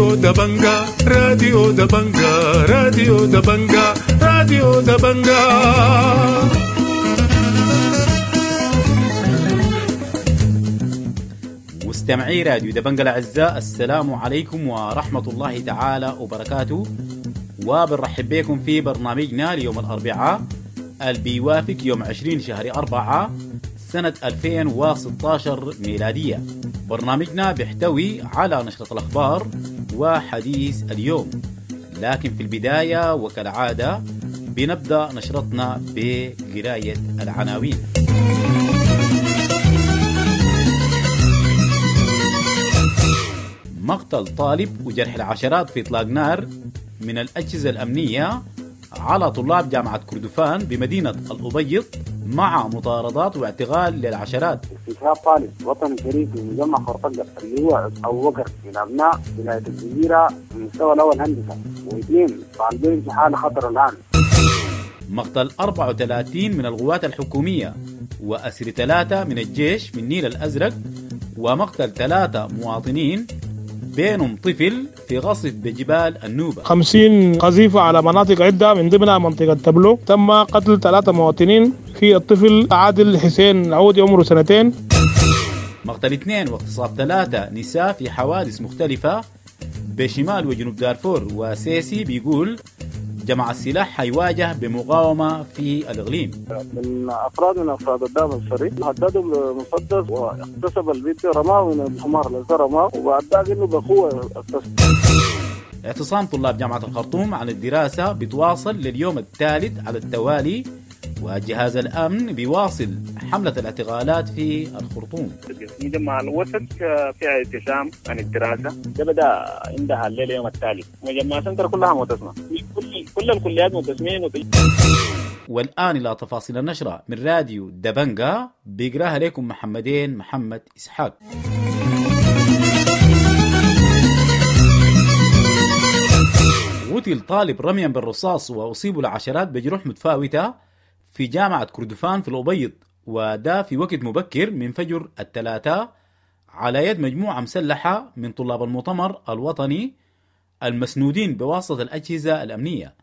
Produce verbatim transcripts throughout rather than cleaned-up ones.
راديو دبنجا راديو دبنجا راديو دبنجا راديو دبنجا. مستمعي راديو دبنجا الأعزاء، السلام عليكم ورحمة الله تعالى وبركاته، وبنرحب بكم في برنامجنا ليوم الأربعاء اللي بيوافق يوم عشرين شهر أربعة سنة ألفين وستة عشر ميلادية. برنامجنا بيحتوي على نشرة الأخبار وحديث اليوم، لكن في البداية وكالعادة بنبدأ نشرتنا بقراية العناوين. مقتل طالب وجرح العشرات في إطلاق نار من الأجهزة الأمنية على طلاب جامعة كردفان بمدينة الأبيض مع مطاردات واعتقال للعشرات. استشهاد طالب وطني شريف في مجمع خرطقة اللي هو أبو بكر من أبناء ولاية الجزيرة المستوى الأول هندسة، واثنين طالبين في حالة خطر الآن. مقتل أربعة وثلاثين من القوات الحكومية وأسر ثلاثة من الجيش من النيل الأزرق، ومقتل ثلاثة مواطنين بينهم طفل في غصف بجبال النوبة. خمسين قذيفة على مناطق عدة من ضمنها منطقة تبلو. تم قتل ثلاثة مواطنين، في الطفل عادل حسين العودي عمره سنتين. مقتل اثنين واغتصاب ثلاثة نساء في حوادث مختلفة بشمال وجنوب دارفور. وسيسي بيقول جمع السلاح حيواجه بمقاومة في الإقليم. من أفراد من أفراد الدعم السري هددوا بمسدس واغتصب البيت، رماه من الحمار اللي رماه، وبعد ذلك إنه بقوة اغتصب. اعتصام طلاب جامعة الخرطوم عن الدراسة بتواصل لليوم الثالث على التوالي، وجهاز الأمن بيواصل حملة الاعتقالات في الخرطوم. مجمع الوسط فيها اعتصام عن الدراسة، ده بدأ عندها الليلة يوم التالي. مجمع سنتر كلها متسمة، مش كل كل الكليات متسمين. والآن إلى تفاصيل النشرة من راديو دبنجا، بيقراها لكم محمدين محمد إسحاق. قتل طالب رميا بالرصاص وأصيبوا العشرات بجروح متفاوتة في جامعة كردفان في الأبيض، وده في وقت مبكر من فجر الثلاثاء على يد مجموعة مسلحة من طلاب المؤتمر الوطني المسنودين بواسطة الأجهزة الأمنية.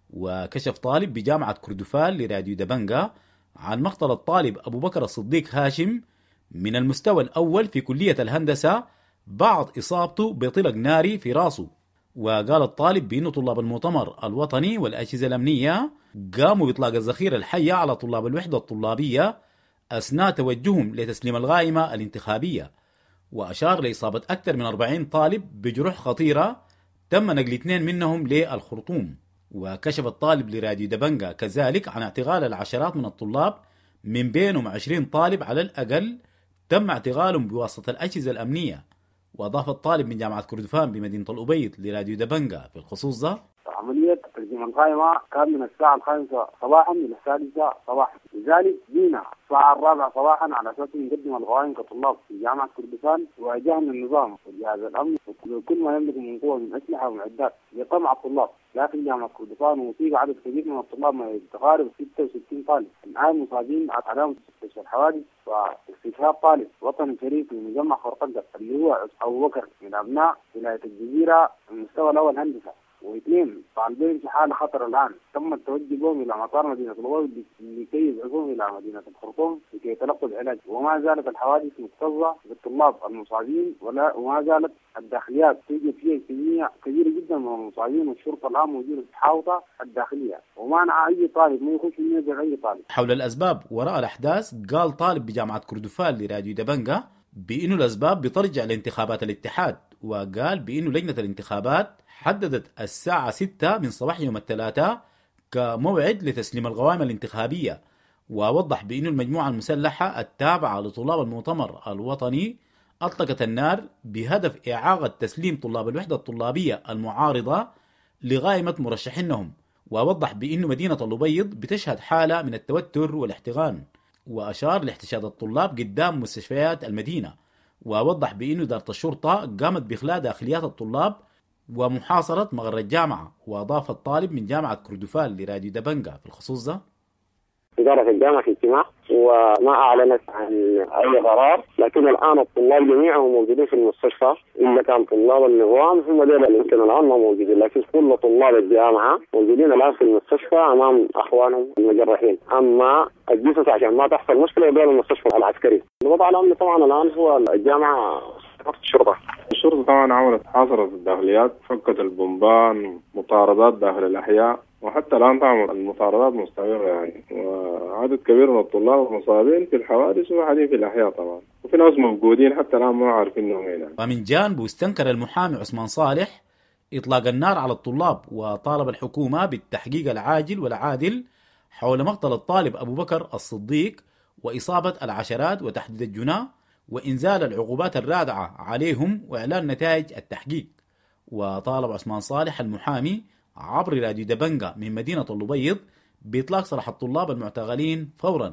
وكشف طالب بجامعة كردفان لراديو دبنجا عن مقتل الطالب أبو بكر الصديق هاشم من المستوى الأول في كلية الهندسة بعد إصابته بطلق ناري في راسه. وقال الطالب بأن طلاب المؤتمر الوطني والأجهزة الأمنية قاموا بإطلاق الذخيرة الحية على طلاب الوحدة الطلابية أثناء توجههم لتسليم القائمة الانتخابية. وأشار لإصابة أكثر من أربعين طالب بجروح خطيرة تم نقل اثنين منهم للخرطوم. وكشف الطالب لراديو دبنجا كذلك عن اعتقال العشرات من الطلاب من بينهم عشرين طالب على الأقل تم اعتقالهم بواسطة الأجهزة الأمنية. وأضاف الطالب من جامعة كردفان بمدينة الأبيض لراديو دبنجا في الخصوص ده: عملية تسليم القائمة كان من الساعة الخامسة صباحا إلى السادسة صباحا، لذلك جينا الساعة الرابعة صباحا على أساس نقدم القوائم كطلاب في جامعة كردفان، وواجهنا النظام وجهاز الأمن وكل ما يملك من قوة من أسلحة ومعدات لقمع الطلاب داخل جامعة كردفان. وفي عدد كبير من الطلاب ما يتقارب ستة وستين طالب الآن مصابين على مستشفى الحوادث. واستشهاد طالب وطني شريف في مجمع خرطقة اللي هو أبو بكر من أبناء ولاية الجزيرة المستوى الأول هندسة، واثنين طالبين في حالة خطر الآن. تم التوجه بهم إلى مطار مدينة الأبيض لكي يذهبوا إلى مدينة الخرطوم لكي يتلقوا العلاج. وما زالت الحوادث مكتظة بالطلاب المصابين، ولا وما زالت الداخليات توجد فيها كمية كبيرة جدا من المصابين، والشرطة الآن موجودة في حاوطة الداخلية ومانع أي طالب ما يخش من يد أي طالب. حول الأسباب وراء الأحداث قال طالب بجامعة كردفان لراديو دبنجا بأنه الأسباب بترجع لانتخابات الاتحاد، وقال بأنه لجنة الانتخابات حددت الساعة ستة من صباح يوم الثلاثاء كموعد لتسليم القوائم الانتخابية. ووضح بأن المجموعة المسلحة التابعة لطلاب المؤتمر الوطني أطلقت النار بهدف إعاقة تسليم طلاب الوحدة الطلابية المعارضة لقائمة مرشحينهم. ووضح بأن مدينة الأبيض بتشهد حالة من التوتر والاحتقان، وأشار لاحتشاد الطلاب قدام مستشفيات المدينة. ووضح بأن إدارة الشرطة قامت بإخلاء داخليات الطلاب ومحاصرة مقر الجامعة. وأضاف الطالب من جامعة كردفان لراديو دبنجا في الخصوص ده: إدارة الجامعة في اجتماع وما أعلنت عن أي قرار، لكن الآن الطلاب جميعهم موجودين في المستشفى إلا كان طلاب النظام هم دول اللي يمكن الآن ما موجودين، لكن كل طلاب الجامعة موجودين الآن في المستشفى أمام أخوانهم المجرحين. أما الجثث عشان ما تحصل مشكلة دول المستشفى العسكري. الوضع الأمني طبعا الآن هو الجامعة الشرطة الشرطة طبعا عملت حاصرة الداخليات، فكت البومبان، مطاردات داخل الأحياء، وحتى الآن طبعا المطاردات مستمرة يعني، وعدد كبير من الطلاب المصابين في الحوادث وحاليا في الأحياء طبعا، وفي ناس موجودين حتى الآن ما عارفين إنهم وين يعني. ومن جانبه استنكر المحامي عثمان صالح إطلاق النار على الطلاب، وطالب الحكومة بالتحقيق العاجل والعادل حول مقتل الطالب أبو بكر الصديق وإصابة العشرات وتحديد الجناه وإنزال العقوبات الرادعة عليهم وإعلان نتائج التحقيق. وطالب عثمان صالح المحامي عبر راديو دبنجا من مدينة الأبيض بإطلاق سراح الطلاب المعتقلين فورا،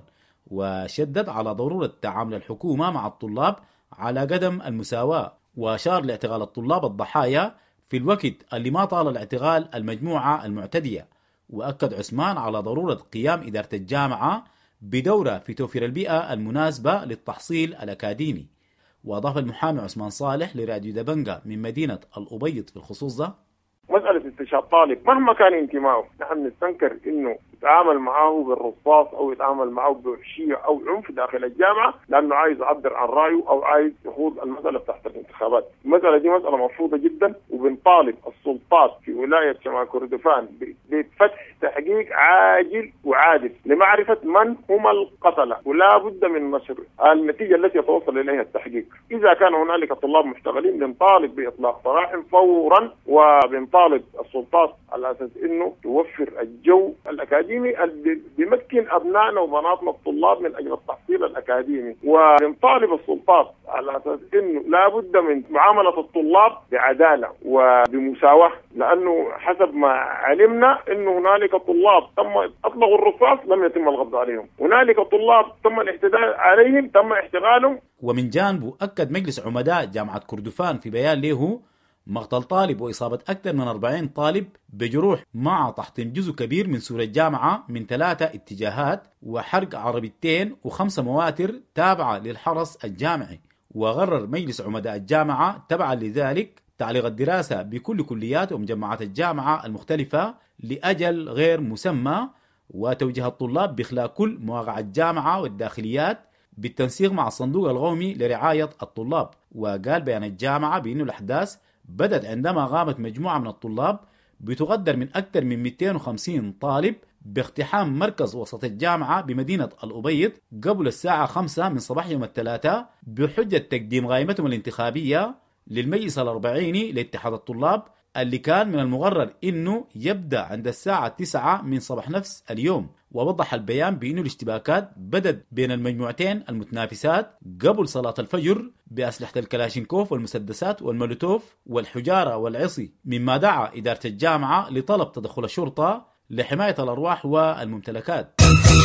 وشدد على ضرورة تعامل الحكومة مع الطلاب على قدم المساواة، وأشار لاعتقال الطلاب الضحايا في الوقت اللي ما طال الاعتقال المجموعة المعتدية. وأكد عثمان على ضرورة قيام إدارة الجامعة بدورة في توفير البيئة المناسبة للتحصيل الأكاديمي. وأضاف المحامي عثمان صالح لراديو دبنجا من مدينة الأبيض في الخصوص ده: مسألة استشهاد طالب مهما كان انتمائه نحن نستنكر انه يتعامل معه بالرصاص او يتعامل معه بوحشية او عنف داخل الجامعة لانه عايز يعبر عن رأيه او عايز يخوض المسألة تحت الانتخابات. المسألة دي مسألة مرفوضة جدا، وبنطالب السلطات في ولاية شمال كردفان بفتح تحقيق عاجل وعادل لمعرفة من هم القتلة، ولا بد من نشر النتيجة التي يتوصل اليها التحقيق. اذا كان هنالك طلاب محتغلين بنطالب باطلاق سراحهم فورا، وبنطالب السلطات على اساس انه توفر الجو الاكاديمي اللي بيمكن ابنائنا وبناتنا الطلاب من اجل التحصيل الاكاديمي. وبنطالب السلطات على اساس انه لا بد من معامله الطلاب بعداله وبمساواه، لانه حسب ما علمنا انه هنالك طلاب تم اطلقوا الرصاص لم يتم القبض عليهم، هنالك طلاب تم الاعتداء عليهم تم احتغالهم. ومن جانبه اكد مجلس عمداء جامعه كردفان في بيان له مقتل طالب وإصابة أكثر من أربعين طالب بجروح مع تحطيم جزء كبير من سور الجامعة من ثلاثة اتجاهات وحرق عربيتين وخمسة مواتر تابعة للحرس الجامعي. وقرر مجلس عمداء الجامعة تبعا لذلك تعليق الدراسة بكل كليات ومجمعات الجامعة المختلفة لأجل غير مسمى، وتوجيه الطلاب بإخلاء كل مواقع الجامعة والداخليات بالتنسيق مع الصندوق القومي لرعاية الطلاب. وقال بيان الجامعة بأن الأحداث بدأت عندما قامت مجموعة من الطلاب بتقدر من أكثر من مئتين وخمسين طالب باقتحام مركز وسط الجامعة بمدينة الأبيض قبل الساعة خمسة من صباح يوم الثلاثاء بحجة تقديم قائمتهم الانتخابية للمجلس الأربعيني لاتحاد الطلاب، اللي كان من المقرر إنه يبدأ عند الساعة تسعة من صباح نفس اليوم. ووضح البيان بأنه الاشتباكات بدت بين المجموعتين المتنافسات قبل صلاة الفجر بأسلحة الكلاشينكوف والمسدسات والمولوتوف والحجارة والعصي، مما دعا إدارة الجامعة لطلب تدخل الشرطة لحماية الأرواح والممتلكات.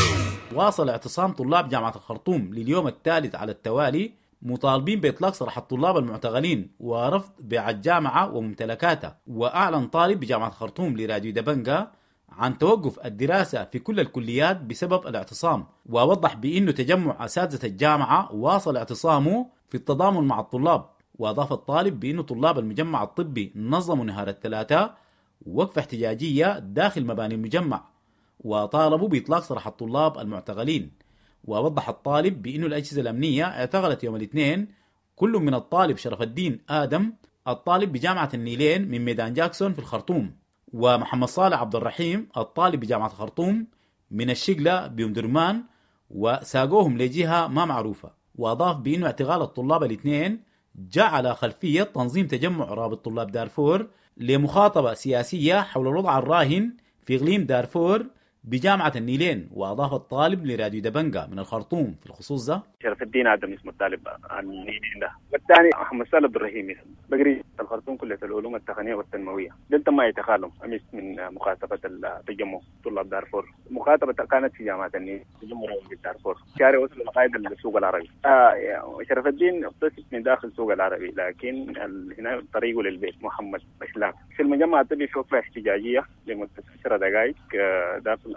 واصل اعتصام طلاب جامعة الخرطوم لليوم الثالث على التوالي مطالبين بإطلاق سراح الطلاب المعتقلين ورفض بيع الجامعة وممتلكاتها. وأعلن طالب بجامعة الخرطوم لراديو دبنجا عن توقف الدراسة في كل الكليات بسبب الاعتصام، ووضح بأنه تجمع أساتذة الجامعة واصل اعتصامه في التضامن مع الطلاب. وأضاف الطالب بأنه طلاب المجمع الطبي نظموا نهار الثلاثاء وقفة احتجاجية داخل مباني المجمع وطالبوا بإطلاق سراح الطلاب المعتقلين. ووضح الطالب بأنه الأجهزة الأمنية اعتقلت يوم الاثنين كل من الطالب شرف الدين آدم الطالب بجامعة النيلين من ميدان جاكسون في الخرطوم، ومحمد صالح عبد الرحيم الطالب بجامعة الخرطوم من الشقلة بأم درمان، وساقوهم لجهة ما معروفة. وأضاف بأنه اعتقال الطلاب الاثنين جاء على خلفية تنظيم تجمع رابط طلاب دارفور لمخاطبة سياسية حول الوضع الراهن في إقليم دارفور بجامعة النيلين. وأضاف الطالب لراديو دبنجا من الخرطوم في الخصوص ده: شرف الدين آدم اسمه الطالب النيلين ده، والثاني محمد صالح عبد الرحيم بقري الخرطوم كلية العلوم التقنية والتنموية. دول تم اعتقالهم أمس من مخاطبة التجمع طلاب دارفور. مخاطبة كانت في جامعة النيل تجمع رابط دارفور، شارع وصل لقائد السوق العربي. آه شرف الدين اقتصد من داخل السوق العربي، لكن هنا طريقه للبيت محمد بشلاك. في المجمع الطبي في وقفة احتجاجية لمدة عشر دقائق داخل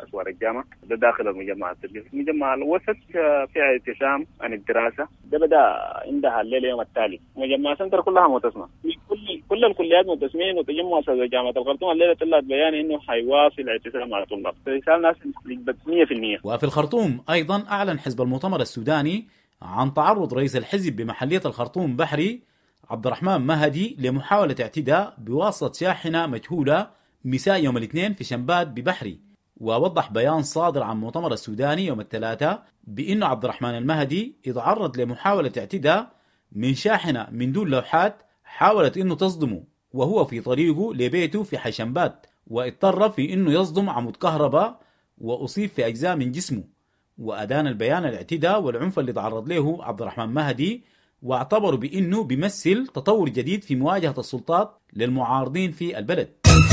أسوار الجامعة، ده داخل المجمع الطبي. المجمع الوسط فيها اعتسام عن الدراسة، ده بدأ عندها الليلة يوم التالي. مجمع سنتر كلها متسمة، كل كل الكليات متسمين، وتجمع أساتذة جامعة الخرطوم الليلة طلعت بيان إنه حيواصل اعتسام مع الطلاب، رسالة ناس مية في المية. وفي الخرطوم أيضا أعلن حزب المؤتمر السوداني عن تعرض رئيس الحزب بمحلية الخرطوم بحري عبد الرحمن مهدي لمحاولة اعتداء بواسطة شاحنة مجهولة مساء يوم الاثنين في شنبات ببحري. ووضح بيان صادر عن المؤتمر السوداني يوم الثلاثاء بأنه عبد الرحمن المهدي يتعرض لمحاولة اعتداء من شاحنة من دون لوحات حاولت أنه تصدمه وهو في طريقه لبيته في حي شنبات، واضطر في أنه يصدم عمود كهرباء وأصيب في أجزاء من جسمه. وأدان البيان الاعتداء والعنف اللي تعرض له عبد الرحمن مهدي، واعتبروا بأنه بيمثل تطور جديد في مواجهة السلطات للمعارضين في البلد.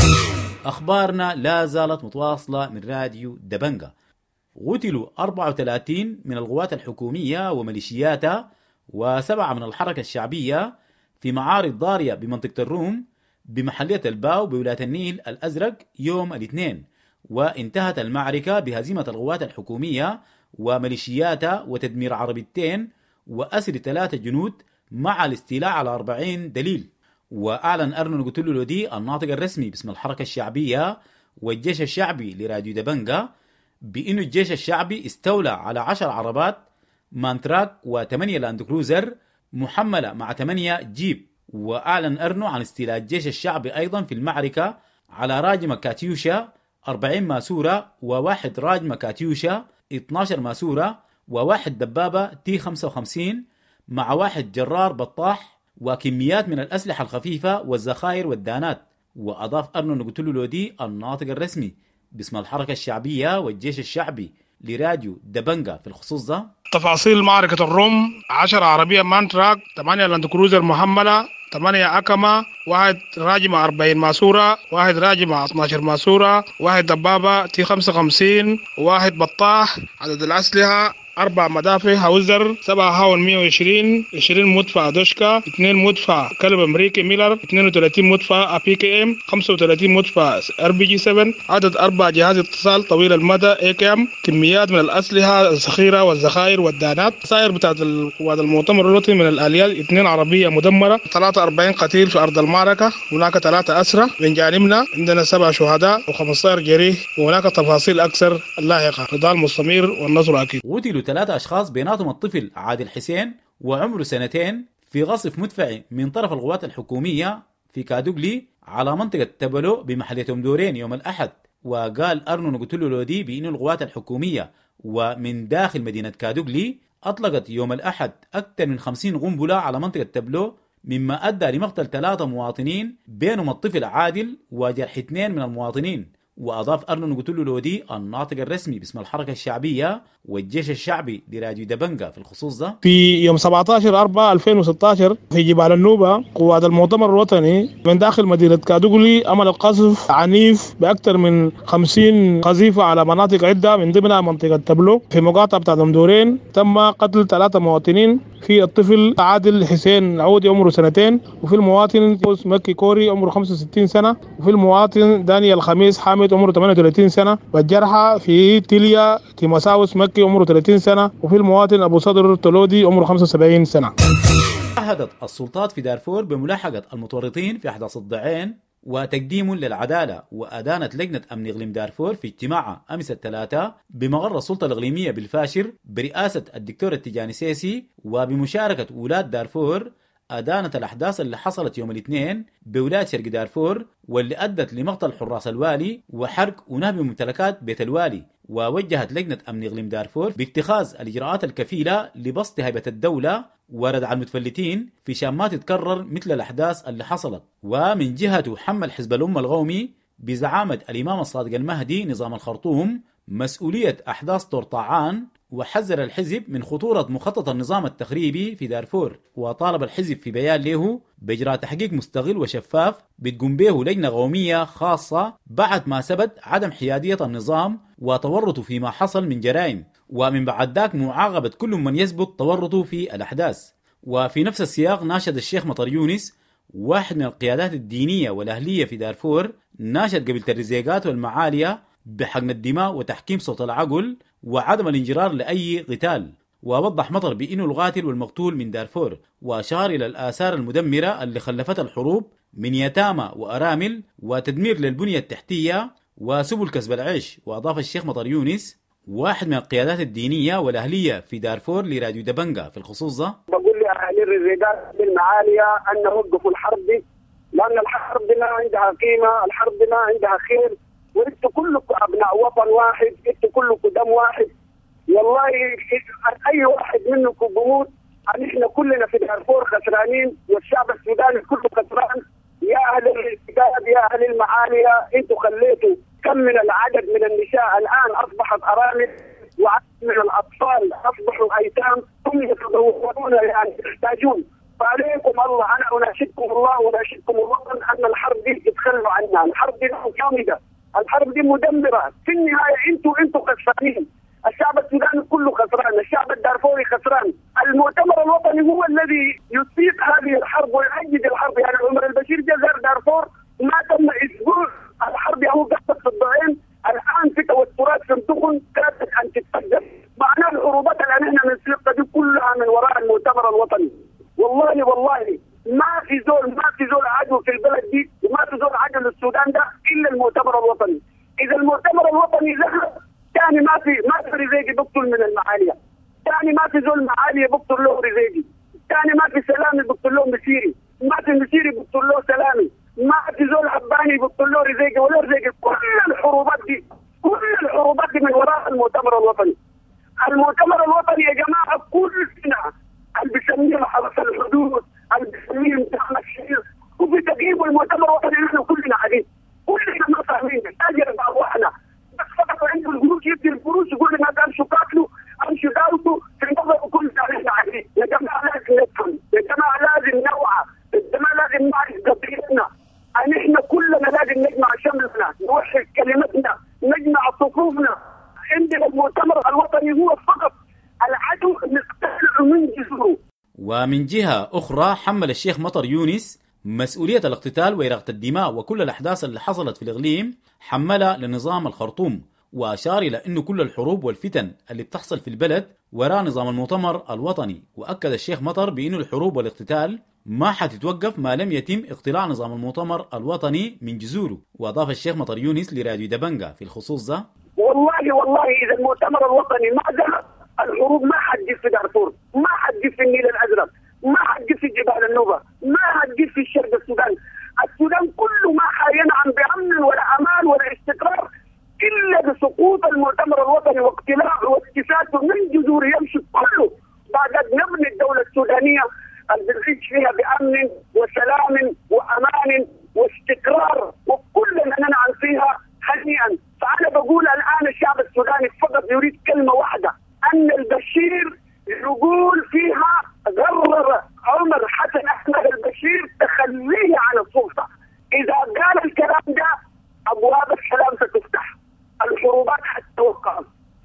أخبارنا لا زالت متواصلة من راديو دبنجة. قتلوا أربعة وثلاثين من القوات الحكومية وميليشياتها وسبعة من الحركة الشعبية في معارض ضارية بمنطقة الروم بمحلية الباو بولاية النيل الأزرق يوم الاثنين. وانتهت المعركة بهزيمة القوات الحكومية وميليشياتها وتدمير عربيتين وأسر ثلاثة جنود مع الاستيلاء على أربعين دليل. وأعلن أرنو قتلو لودي الناطق الرسمي باسم الحركة الشعبية والجيش الشعبي لراديو دبنجة بأنه الجيش الشعبي استولى على عشر عربات مانتراك وثمانية لاند كروزر محملة مع ثمانية جيب. وأعلن أرنو عن استيلاء الجيش الشعبي أيضا في المعركة على راجمة كاتيوشا أربعين ماسورة وواحد راجمة كاتيوشا اثنتا عشرة ماسورة وواحد دبابة تي خمسة وخمسين مع واحد جرار بطاح وكميات من الأسلحة الخفيفة والذخائر والدانات. وأضاف أرنو نقتلو لودي الناطق الرسمي باسم الحركة الشعبية والجيش الشعبي لراديو دبنجة في الخصوص ده: تفاصيل معركة الروم: عشرة عربية مانتراك، ثمانية لاند كروزر محملة، ثمانية أكما، واحد راجمة أربعين ماسورة، واحد راجمة اثنتا عشرة ماسورة، واحد دبابة تي خمسة وخمسين، واحد بطاح. عدد الأسلحة: أربع مدافع هاوزر، سبعة هاون مية وعشرين، عشرين مدفع دوشكا، اثنين مدفع كلب أمريكي ميلر، اثنين وثلاثين مدفع أبي كي إم، خمسة وثلاثين مدفع ار بي جي سبعة. عدد أربع جهاز اتصال طويل المدى اي كام. كميات من الأسلحة الذخيرة والذخائر والدانات. سائر بتاعت القوات المؤتمر الوطني من الآليات: اثنين عربية مدمرة، ثلاثة وأربعين قتيل في أرض المعركة، هناك ثلاثة أسرى من جانبنا، عندنا سبعة شهداء وخمسة عشر جريح، وهناك تفاصيل أكثر اللاحقة. نضال مستمر والنصر أكيد. قتلوا ثلاثة أشخاص بيناتهم الطفل عادل حسين وعمره سنتين في غصف مدفعي من طرف القوات الحكومية في كادوغلي على منطقة تبلو بمحلية أمدورين يوم الأحد. وقال أرنو نقتلو لودي بأن القوات الحكومية ومن داخل مدينة كادوغلي أطلقت يوم الأحد أكثر من خمسين قنبلة على منطقة تبلو، مما أدى لمقتل ثلاثة مواطنين بينهم الطفل عادل وجرح اثنين من المواطنين. وأضاف أرنو نقتلو لودي الناطق الرسمي باسم الحركة الشعبية والجيش الشعبي لراديو دبنجة في الخصوص ده: في يوم سبعة عشر أربعة ألفين وستة عشر في جبال النوبة، قوات المؤتمر الوطني من داخل مدينة كادوغلي عمل قصف عنيف بأكثر من خمسين قذيفة على مناطق عدة من ضمنها منطقة تبلو في مقاطعة بتاعت أمدورين. تم قتل ثلاثة مواطنين، في الطفل عادل حسين عودي عمره سنتين، وفي المواطن مكي كوري عمره خمسة وستين سنة، وفي المواطن دانيال خميس حامد عمره ثمانية وثلاثين سنة. والجرحى في تيليا تيمساوس مكي عمره ثلاثين سنة، وفي المواطن أبو صدر تولودي عمره خمسة وسبعين سنة. عهدت السلطات في دارفور بملاحقة المتورطين في أحداث الضعين وتقديم للعدالة. وأدانت لجنة أمن إقليم دارفور في اجتماعها أمس الثلاثاء بمقر السلطة الإقليمية بالفاشر برئاسة الدكتور التجاني سيسي وبمشاركة أولاد دارفور، أدانت الأحداث اللي حصلت يوم الاثنين بولاية شرق دارفور واللي أدت لمقتل حراس الوالي وحرق ونهب ممتلكات بيت الوالي. ووجهت لجنة أمن إقليم دارفور باتخاذ الإجراءات الكفيلة لبسط هيبة الدولة وردع المتفلتين في شان ما تتكرر مثل الأحداث اللي حصلت. ومن جهته حمل حزب الأمة القومي بزعامة الإمام الصادق المهدي نظام الخرطوم مسؤولية أحداث طورطاعان، وحذر الحزب من خطورة مخطط النظام التخريبي في دارفور. وطالب الحزب في بيان له بإجراء تحقيق مستقل وشفاف بتقوم به لجنة قومية خاصة بعد ما ثبت عدم حيادية النظام وتورطه فيما حصل من جرائم، ومن بعد ذاك معاقبة كل من يثبت تورطه في الأحداث. وفي نفس السياق ناشد الشيخ مطر يونس واحد من القيادات الدينية والأهلية في دارفور، ناشد قبيلة الرزيقات والمعالية بحقن الدماء وتحكيم صوت العقل وعدم الانجرار لأي قتال. ووضح مطر بأنه القاتل والمقتول من دارفور، وأشار إلى الآثار المدمرة اللي خلفتها الحروب من يتامى وأرامل وتدمير للبنية التحتية وسبل كسب العيش. وأضاف الشيخ مطر يونس واحد من القيادات الدينية والأهلية في دارفور لراديو دبنجة في الخصوص ده: بقول لأهل الرزاقات بالمعالية أن وقفوا الحرب دي، لأن الحرب ما عندها قيمة، الحرب ما عندها خير، وانتوا كلكم أبناء وطن واحد، انتوا كلكم دم واحد. والله أي واحد منكم بموت احنا كلنا في دارفور خسرانين، والشعب السوداني كله خسران. يا أهل الرزاقات يا أهل المعالية، انتوا خليتوا كم من العدد من النساء الآن أصبحت أرامل، وعدد من الأطفال أصبحوا أيتام، هم يتضررون يعني يحتاجون. فعليكم الله، أنا أناشدكم الله وأناشدكم الوطن أن الحرب دي تتخلوا عنها. الحرب دي جامدة، الحرب دي مدمرة، في النهاية أنتوا أنتوا خسرانين. الشعب السوداني كله خسران، الشعب الدارفوري خسران. المؤتمر الوطني هو الذي يسيق هذه الحرب ويؤيد الحرب. يعني عمر البشير جزر دارفور ما تم أسبوع الحرب هو قصة في الضعين، الآن في توترات في الدخن كادت أن تتفجر. معناه الحروبات اللي احنا نسيقها دي كلها من وراء المؤتمر الوطني. والله والله ما في زول ما في زول عدو في البلد دي، وما في زول عدو للسودان ده إلا المؤتمر الوطني. إذا المؤتمر الوطني ذهب ثاني ما في ما في رزاقي بقتل من المعالية، ثاني ما في زول معالية بقتل له رزاقي، ثاني ما في سلامي بقتل له مسيري، ما في مسيري بقتل له سلامي، ما في زول حباني بقتل له رزاقي ولا رزاقي. كل الحروبات دي كل الحروبات دي من وراء المؤتمر الوطني. المؤتمر الوطني يا جماعة كلنا اللي بيسميه حرس الحدود، اللي بيسميه امتحان الشهير، وفي تقييم المؤتمر الوطني نحن كلنا قاعدين كلنا ما فاهمين. تاجر بعضنا بس فقط عنده الجروش يدي الفلوس يقول لنا امشوا قاتلوا امشوا داوتوا في النظر كلنا نحن قاعدين. يا جماعة لازم نفهم، يا جماعة لازم نوعى، يا جماعة لازم نعرف قضيتنا. نحن كلنا لازم نجمع شملنا، نوحد كلمتنا، نجمع صفوفنا. عندنا المؤتمر الوطني هو فقط العدو نقتلع من جذوره. ومن جهة أخرى حمل الشيخ مطر يونس مسؤولية الاقتتال وإراقة الدماء وكل الأحداث اللي حصلت في الإقليم حملها لنظام الخرطوم، وأشار إلى أنه كل الحروب والفتن اللي بتحصل في البلد وراء نظام المؤتمر الوطني. وأكد الشيخ مطر بأنه الحروب والاقتتال ما حتتوقف ما لم يتم اقتلاع نظام المؤتمر الوطني من جذوره. وأضاف الشيخ مطر يونس لراديو دبنجة في الخصوص ده: والله والله إذا المؤتمر الوطني ما ذهب الحروب ما حتجي في دارفور، ما حتجي في النيل الأزرق، ما حتجي في جبال النوبة، ما حتجي في الشرق السودان. السودان كله ما حينعم بأمن ولا أمان ولا استقرار إلا بسقوط المؤتمر الوطني واقتلاعه واكتساسه من جذوره. يمشي كله بعد نبني الدولة السودانية اللي بنعيش فيها بأمن وسلام وأمان واستقرار وكلنا ننعم فيها هنيئا. فأنا بقول الآن الشعب السوداني فقط يريد كلمة واحدة، أن البشير يقول فيها غرر عمر حسن أحمد البشير تخليه عن السلطة. إذا قال الكلام ده أبواب السلام ستفتح، الحروبات حتتوقف.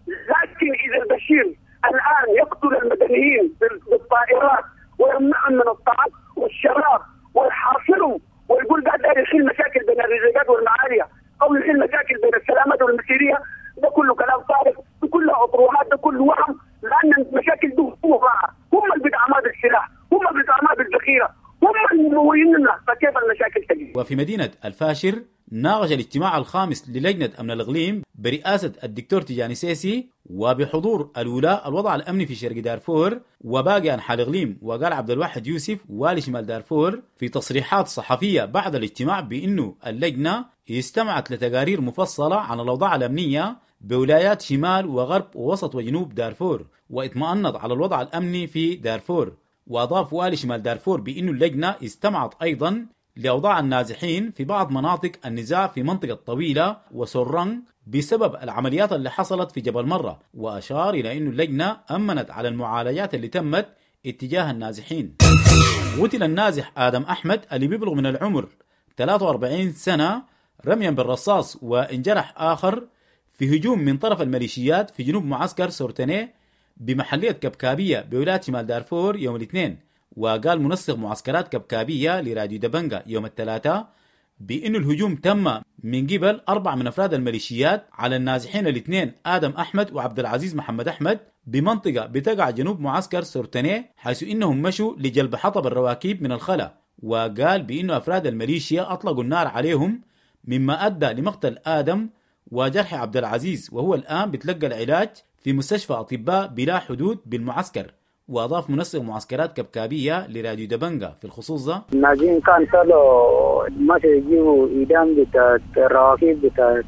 لكن إذا البشير الآن يقتل المدنيين بالطائرات ويمنعهم من الطعام والشراب ويحاصرهم ويقول قاعد يحل مشاكل بين الرزاقات والمعالية أو يحل مشاكل بين السلامات والمسيرية، ده كله كلام فارغ، ده كله أطروحات، ده كله وهم. لأن المشاكل دي هم هم اللي بيدعموا بالسلاح، هم اللي بيدعموا بالذخيرة، هم الممولين لنا. فكيف المشاكل تجي؟ وفي مدينة الفاشر ناقش الاجتماع الخامس للجنة أمن الإقليم برئاسة الدكتور تيجاني سيسي وبحضور الولاء الوضع الأمني في شرق دارفور وباقي أنحاء الإقليم. وقال عبد الواحد يوسف والي شمال دارفور في تصريحات صحفية بعد الاجتماع بأنه اللجنة استمعت لتقارير مفصلة عن الأوضاع الأمنية بولايات شمال وغرب ووسط وجنوب دارفور واطمأنت على الوضع الأمني في دارفور. وأضاف والي شمال دارفور بأنه اللجنة استمعت أيضا لأوضاع النازحين في بعض مناطق النزاع في منطقة طويلة وسرنج بسبب العمليات اللي حصلت في جبل مرة. وأشار إلى أن اللجنة أمنت على المعالجات اللي تمت اتجاه النازحين. قتل النازح آدم أحمد اللي بيبلغ من العمر ثلاثة وأربعين سنة رميا بالرصاص، وانجرح آخر في هجوم من طرف الميليشيات في جنوب معسكر سورتنيه بمحلية كبكابية بولاية شمال دارفور يوم الاثنين. وقال منسق معسكرات كبكابية لراديو دبنجة يوم الثلاثاء بأن الهجوم تم من قبل أربع من أفراد الميليشيات على النازحين الاثنين آدم أحمد وعبد العزيز محمد أحمد بمنطقة بتقع جنوب معسكر سورتنيه، حيث إنهم مشوا لجلب حطب الرواكيب من الخلا. وقال بأن أفراد الميليشيا أطلقوا النار عليهم، مما أدى لمقتل آدم وجرح عبد العزيز، وهو الآن بتلقى العلاج في مستشفى أطباء بلا حدود بالمعسكر. وأضاف منسق معسكرات كبكابية لراديو دبنجا في الخصوص ده: الناجين كان كانوا ماشي يجيبوا إيدام بتاعت الرواكيب بتاعت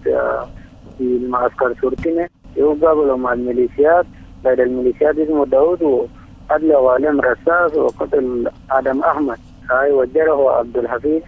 في المعسكر سورتيني، يقابلوا مع الميليشيات. بعد الميليشيات اسمه داود وأدلوا عليهم رصاص وقتل آدم أحمد هاي وجره عبد الحفيظ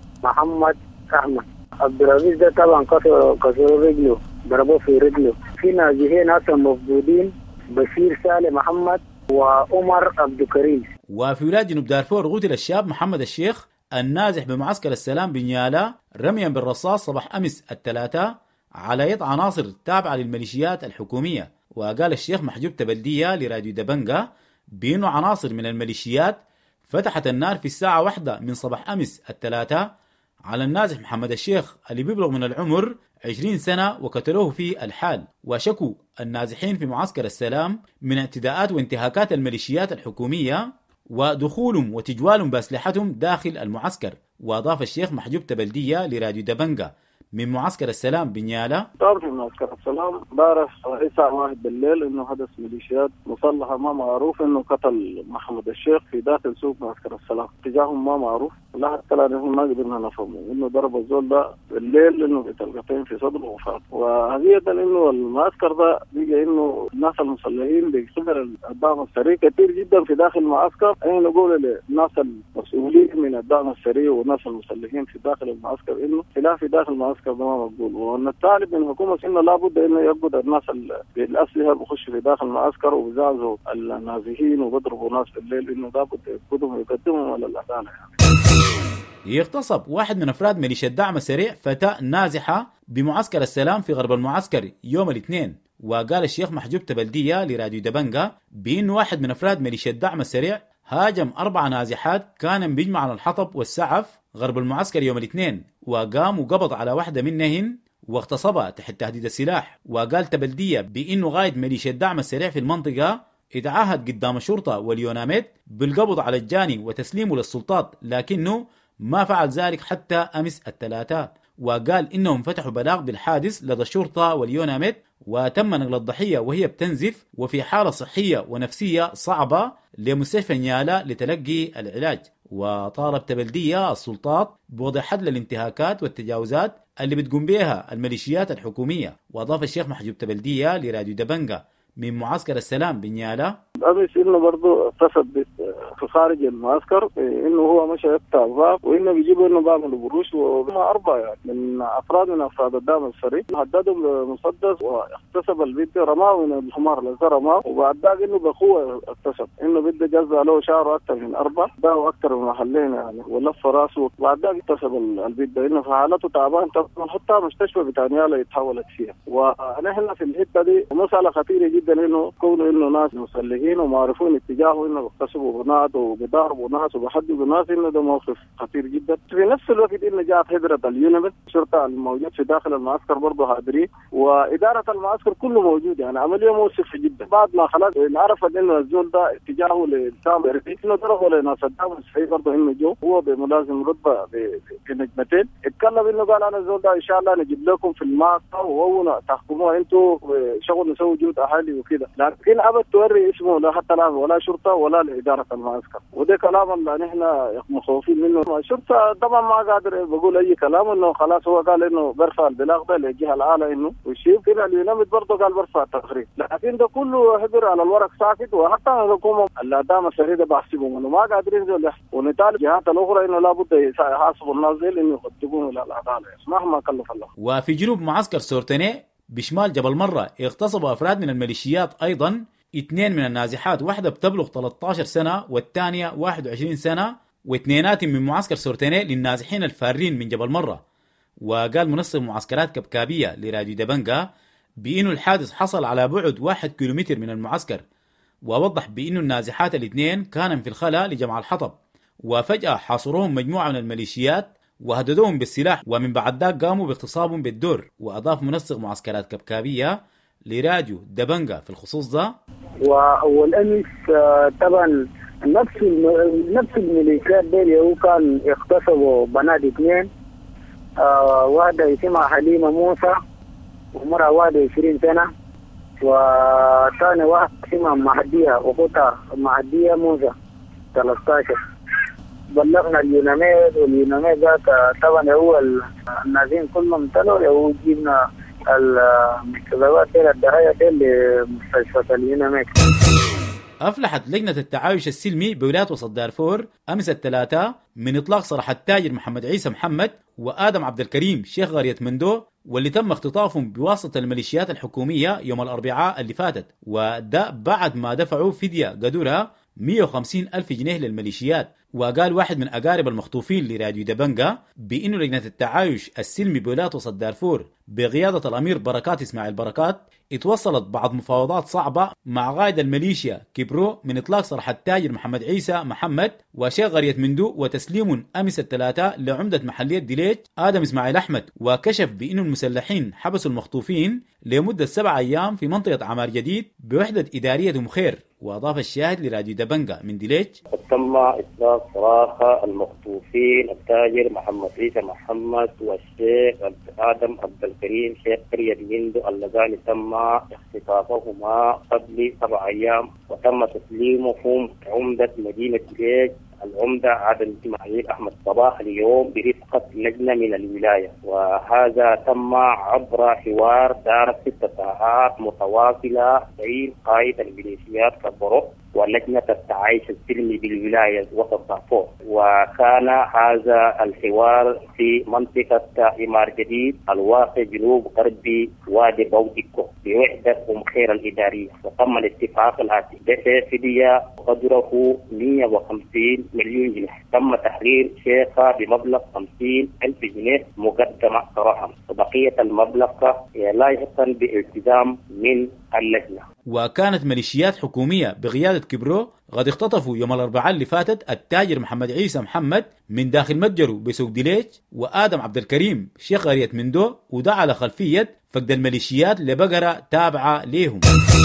محمد أحمد. عبد العزيز ده طبعا كسر كسر رجله، ضربوه في رجله. في ناجحين هسه موجودين: بشير سالم محمد وعمر عبد الكريم. وفي ولاية جنوب دارفور قتل الشاب محمد الشيخ النازح بمعسكر السلام بنيالا رميا بالرصاص صباح أمس الثلاثاء على يد عناصر تابعة للميليشيات الحكومية. وقال الشيخ محجوب تبلدية لراديو دبنجا بأنه عناصر من الميليشيات فتحت النار في الساعة واحدة من صباح أمس الثلاثاء على النازح محمد الشيخ اللي بيبلغ من العمر عشرين سنة وقتلوه في الحال. وشكوا النازحين في معسكر السلام من اعتداءات وانتهاكات الميليشيات الحكومية ودخولهم وتجوالهم بأسلحتهم داخل المعسكر. وأضاف الشيخ محجوب تبلدية لراديو دبنجا من معسكر السلام بنيالا: صار في معسكر السلام امبارح الساعة واحد بالليل انه حدث ميليشيات مسلحة ما معروف انه قتل محمد الشيخ في داخل سوق معسكر السلام. اتجاههم ما معروف، لا حتى الان ما قدرنا نفهمه انه ضرب الزول ده بالليل انه بتلقطين في صدره وفات. وهذه انه المعسكر ده بيجي انه الناس المسلحين بيختبر الدعم السريع كثير جدا في داخل المعسكر. اي نقول للناس المسؤولين من الدعم السريع والناس المسلحين في داخل المعسكر انه خلاف في داخل المعسكر ده ما مقبول، وان الطالب من الحكومه انه لابد انه يقبض الناس بالاسلحه بخش في داخل المعسكر وبيزعزوا النازحين وبيضربوا ناس بالليل، انه لابد يقبضهم ويقدمهم على العداله. يعني يغتصب واحد من افراد ميليشيا الدعم السريع فتاة نازحه بمعسكر السلام في غرب المعسكر يوم الاثنين. وقال الشيخ محجوب تبلدية لراديو دبنجا بأنه واحد من افراد ميليشيا الدعم السريع هاجم اربع نازحات كان بيجمع على الحطب والسعف غرب المعسكر يوم الاثنين، وقام وقبض على واحدة منهن واغتصبها تحت تهديد السلاح. وقال تبلدية بأنه قائد ميليشيا الدعم السريع في المنطقة اتعهد قدام الشرطة واليوناميت بالقبض على الجاني وتسليمه للسلطات، لكنه ما فعل ذلك حتى أمس الثلاثاء. وقال إنهم فتحوا بلاغ بالحادث لدى الشرطة واليوناميت، وتم نقل الضحية وهي بتنزف وفي حالة صحية ونفسية صعبة لمستشفى نيالا لتلقي العلاج. وطالب تبلدية السلطات بوضع حد للانتهاكات والتجاوزات اللي بتقوم بها الميليشيات الحكومية. وأضاف الشيخ محجوب تبلدية لراديو دبنجا من معسكر السلام بنيالا: أمس إنه برضو اتصل في خارج المعسكر إنه هو مشى يقطع باب، وإنه بيجيبوا إنه بيعملوا بروش، وما أربعة يعني من أفراد من أفراد الدعم السريع هددهم بمسدس واغتصب البيت، رماه من الحمار اللي رماه، وبعد ذاك إنه بقوة اغتصب، إنه بده جزء له شعره أكثر من أربعة، باعوا أكثر من محلين يعني ولف راسه، وبعد ذاك اغتصب البيت ده، إنه في حالته تعبان طبعا حتى مستشفى بتانيالا يتحولت فيها. ونحن في الحتة دي مسألة خطيرة جدا إنه كونه إنه ناس مسلحين ومعرفون اتجاهه انه بيغتصبوا بنات وبيضربوا ناس وبيحددوا ناس، انه ده موقف خطير جدا. في نفس الوقت انه جاءت حضرة اليوناميت الشرطه الموجود في داخل المعسكر برضه حاضرين، واداره المعسكر كله موجود، يعني عمليه مؤسفه جدا. بعد ما خلاص عرفت انه الزول ده اتجاهه للسام ارتي، انه ضربوا لناس الدعم السريع برضه انه جو هو بملازم رتبه بنجمتين، اتكلم انه قال انا الزول ده ان شاء الله نجيب لكم في المعسكر وهو تحكموه انتم شغل نسوي جهود اهالي وكذا، لكن ابد توري اسمه لا حتى لا ولا شرطه ولا لاداره المعسكر. وده كلام اللي نحن مخوفين منه. الشرطه طبعا ما قادر بقول اي كلام، انه خلاص هو قال انه برفع البلاغ ده للجهه الاعلى انه والشيء كده اليوناميت برضه قال برفع التقرير، لكن ده كله حضر على الورق ساكت. وحتى الحكومه الادام السريع بحسبهم انه ما قادرين يقولوا، ونطالب الجهات الاخرى انه لابد يحاسبوا الناس دي انه يقدموهم الى العداله مهما كلف الله. وفي جنوب معسكر سورتنيه بشمال جبل مرة اغتصبوا افراد من الميليشيات ايضا اثنين من النازحات، واحدة بتبلغ ثلاثة عشر سنة والثانية واحد وعشرين سنة، واثنينات من معسكر سورتينيه للنازحين الفارين من جبل مرة. وقال منسق معسكرات كبكابية لراديو دبنجا بأنه الحادث حصل على بعد واحد كيلومتر من المعسكر، ووضح بأنه النازحات الاثنين كانوا في الخلا لجمع الحطب، وفجأة حاصروهم مجموعة من الميليشيات وهددوهم بالسلاح، ومن بعد ذاك قاموا باغتصابهم بالدور. وأضاف منسق معسكرات كبكابية لراديو دبنجا في الخصوص ده: والأمس طبعا نفس نفس الميليشيات ديل هو كان اغتصبوا بنات اثنين، آه واحدة اسمها حليمة موسى ومرة واحدة عشرين سنة، وثاني واحد اسمها مهدية وقطة مهدية موسى ثلاثة عشر. بلغنا اليوناميد، واليوناميد ذاك طبعا هو النازين كلهم طلعوا، هو جبنا المستشفيات ديل الدهاية ديل لمستشفى اليوناميد. أفلحت لجنة التعايش السلمي بولاية وسط دارفور أمس الثلاثاء من إطلاق سراح التاجر محمد عيسى محمد وآدم عبد الكريم شيخ قرية مندو، واللي تم اختطافهم بواسطة الميليشيات الحكومية يوم الأربعاء اللي فاتت، وده بعد ما دفعوا فدية قدرها مئة وخمسين ألف جنيه للميليشيات. وقال واحد من أقارب المخطوفين لراديو دبنجا بإنه لجنة التعايش السلمي بولاية وسط دارفور بقيادة الأمير بركات إسماعيل بركات اتوصلت بعض مفاوضات صعبة مع قائد الميليشيا كبرو من إطلاق سراح التاجر محمد عيسى محمد وشيخ قرية مندو، وتسليم أمس الثلاثاء لعمدة محلية ديليج آدم إسماعيل أحمد. وكشف بإنه المسلحين حبسوا المخطوفين لمدة سبع أيام في منطقة عمار جديد بوحدة إدارية مخير. وأضاف الشاهد لراديو دبنجا من ديليج: تم إطلاق سراح المخطوفين التاجر محمد عيسى محمد والشيخ آدم عبد الكريم شيخ قرية مندو اللذان تم اختطافهما قبل سبع أيام، وتم تسليمهم عمدة مدينة ديليج العمدة عادل إسماعيل أحمد صباح اليوم برفقة لجنة من الولاية. وهذا تم عبر حوار دار ست ساعات متواصلة بين قائد الميليشيات كبرو ولجنة التعايش السلمي بالولاية وسط دارفور. وكان هذا الحوار في منطقة عمار جديد الواقع جنوب غربي وادي بوديكو بوحدة أم خير الإدارية. وتم الاتفاق الآتي: دفع فدية قدره مئة وخمسين مليون جنيه، تم تحرير شيخة بمبلغ خمسين ألف جنيه مقدمة صراحة، وبقية المبلغ لاحقا بالتزام من اللجنة. وكانت ميليشيات حكومية بقيادة كبرو قد اختطفوا يوم الأربعاء اللي فاتت التاجر محمد عيسى محمد من داخل متجره بسوق ديليج وآدم عبد الكريم شيخ قرية مندو، وده على خلفية فقد الميليشيات لبقرة تابعة ليهم.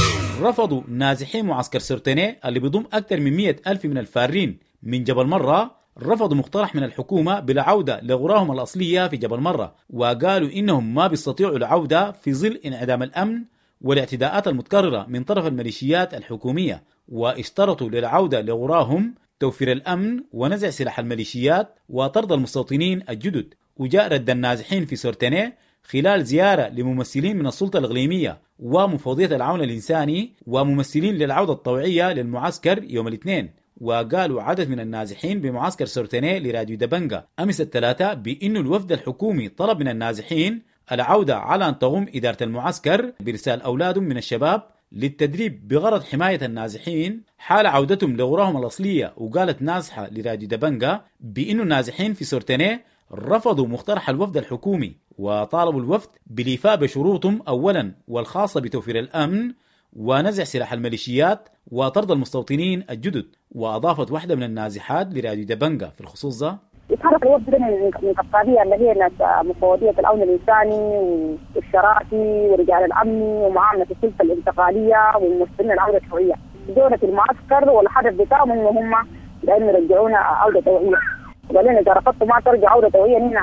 رفضوا نازحين معسكر سرتني اللي بيضم أكثر من مئة ألف من الفارين من جبل مرة، رفضوا مقترح من الحكومة بالعودة لغراهم الأصلية في جبل مرة، وقالوا إنهم ما بيستطيعوا العودة في ظل انعدام الأمن والاعتداءات المتكررة من طرف الميليشيات الحكومية، واشترطوا للعودة لغراهم توفير الأمن ونزع سلاح الميليشيات وطرد المستوطنين الجدد. وجاء رد النازحين في سورتني خلال زيارة لممثلين من السلطة الإقليمية ومفوضية العون الإنساني وممثلين للعودة الطوعية للمعسكر يوم الاثنين. وقالوا عدد من النازحين بمعسكر سورتني لراديو دبنجا أمس الثلاثاء بأنه الوفد الحكومي طلب من النازحين العودة على أن تقوم إدارة المعسكر بإرسال أولادهم من الشباب للتدريب بغرض حماية النازحين حال عودتهم لغراهم الأصلية. وقالت نازحة لراديو دبنجا بأنه النازحين في سورتني رفضوا مقترح الوفد الحكومي وطالبوا الوفد بالإيفاء بشروطهم أولا والخاصة بتوفير الأمن ونزع سلاح الميليشيات وطرد المستوطنين الجدد. وأضافت واحدة من النازحات لراديو دبنجا في الخصوص ده: يتحرك الوفد ده من قطارية اللي هي ناس مفوضية العون الإنساني والشرائطي ورجال الأمن ومعاملة السلطة الانتقالية والممثلين العودة الطوعية. دورة المعسكر والهدف بتاعهم إن هم لأن يرجعونا عودة طوعية، ولأن إذا رفضتوا ما ترجع عودة طوعية إننا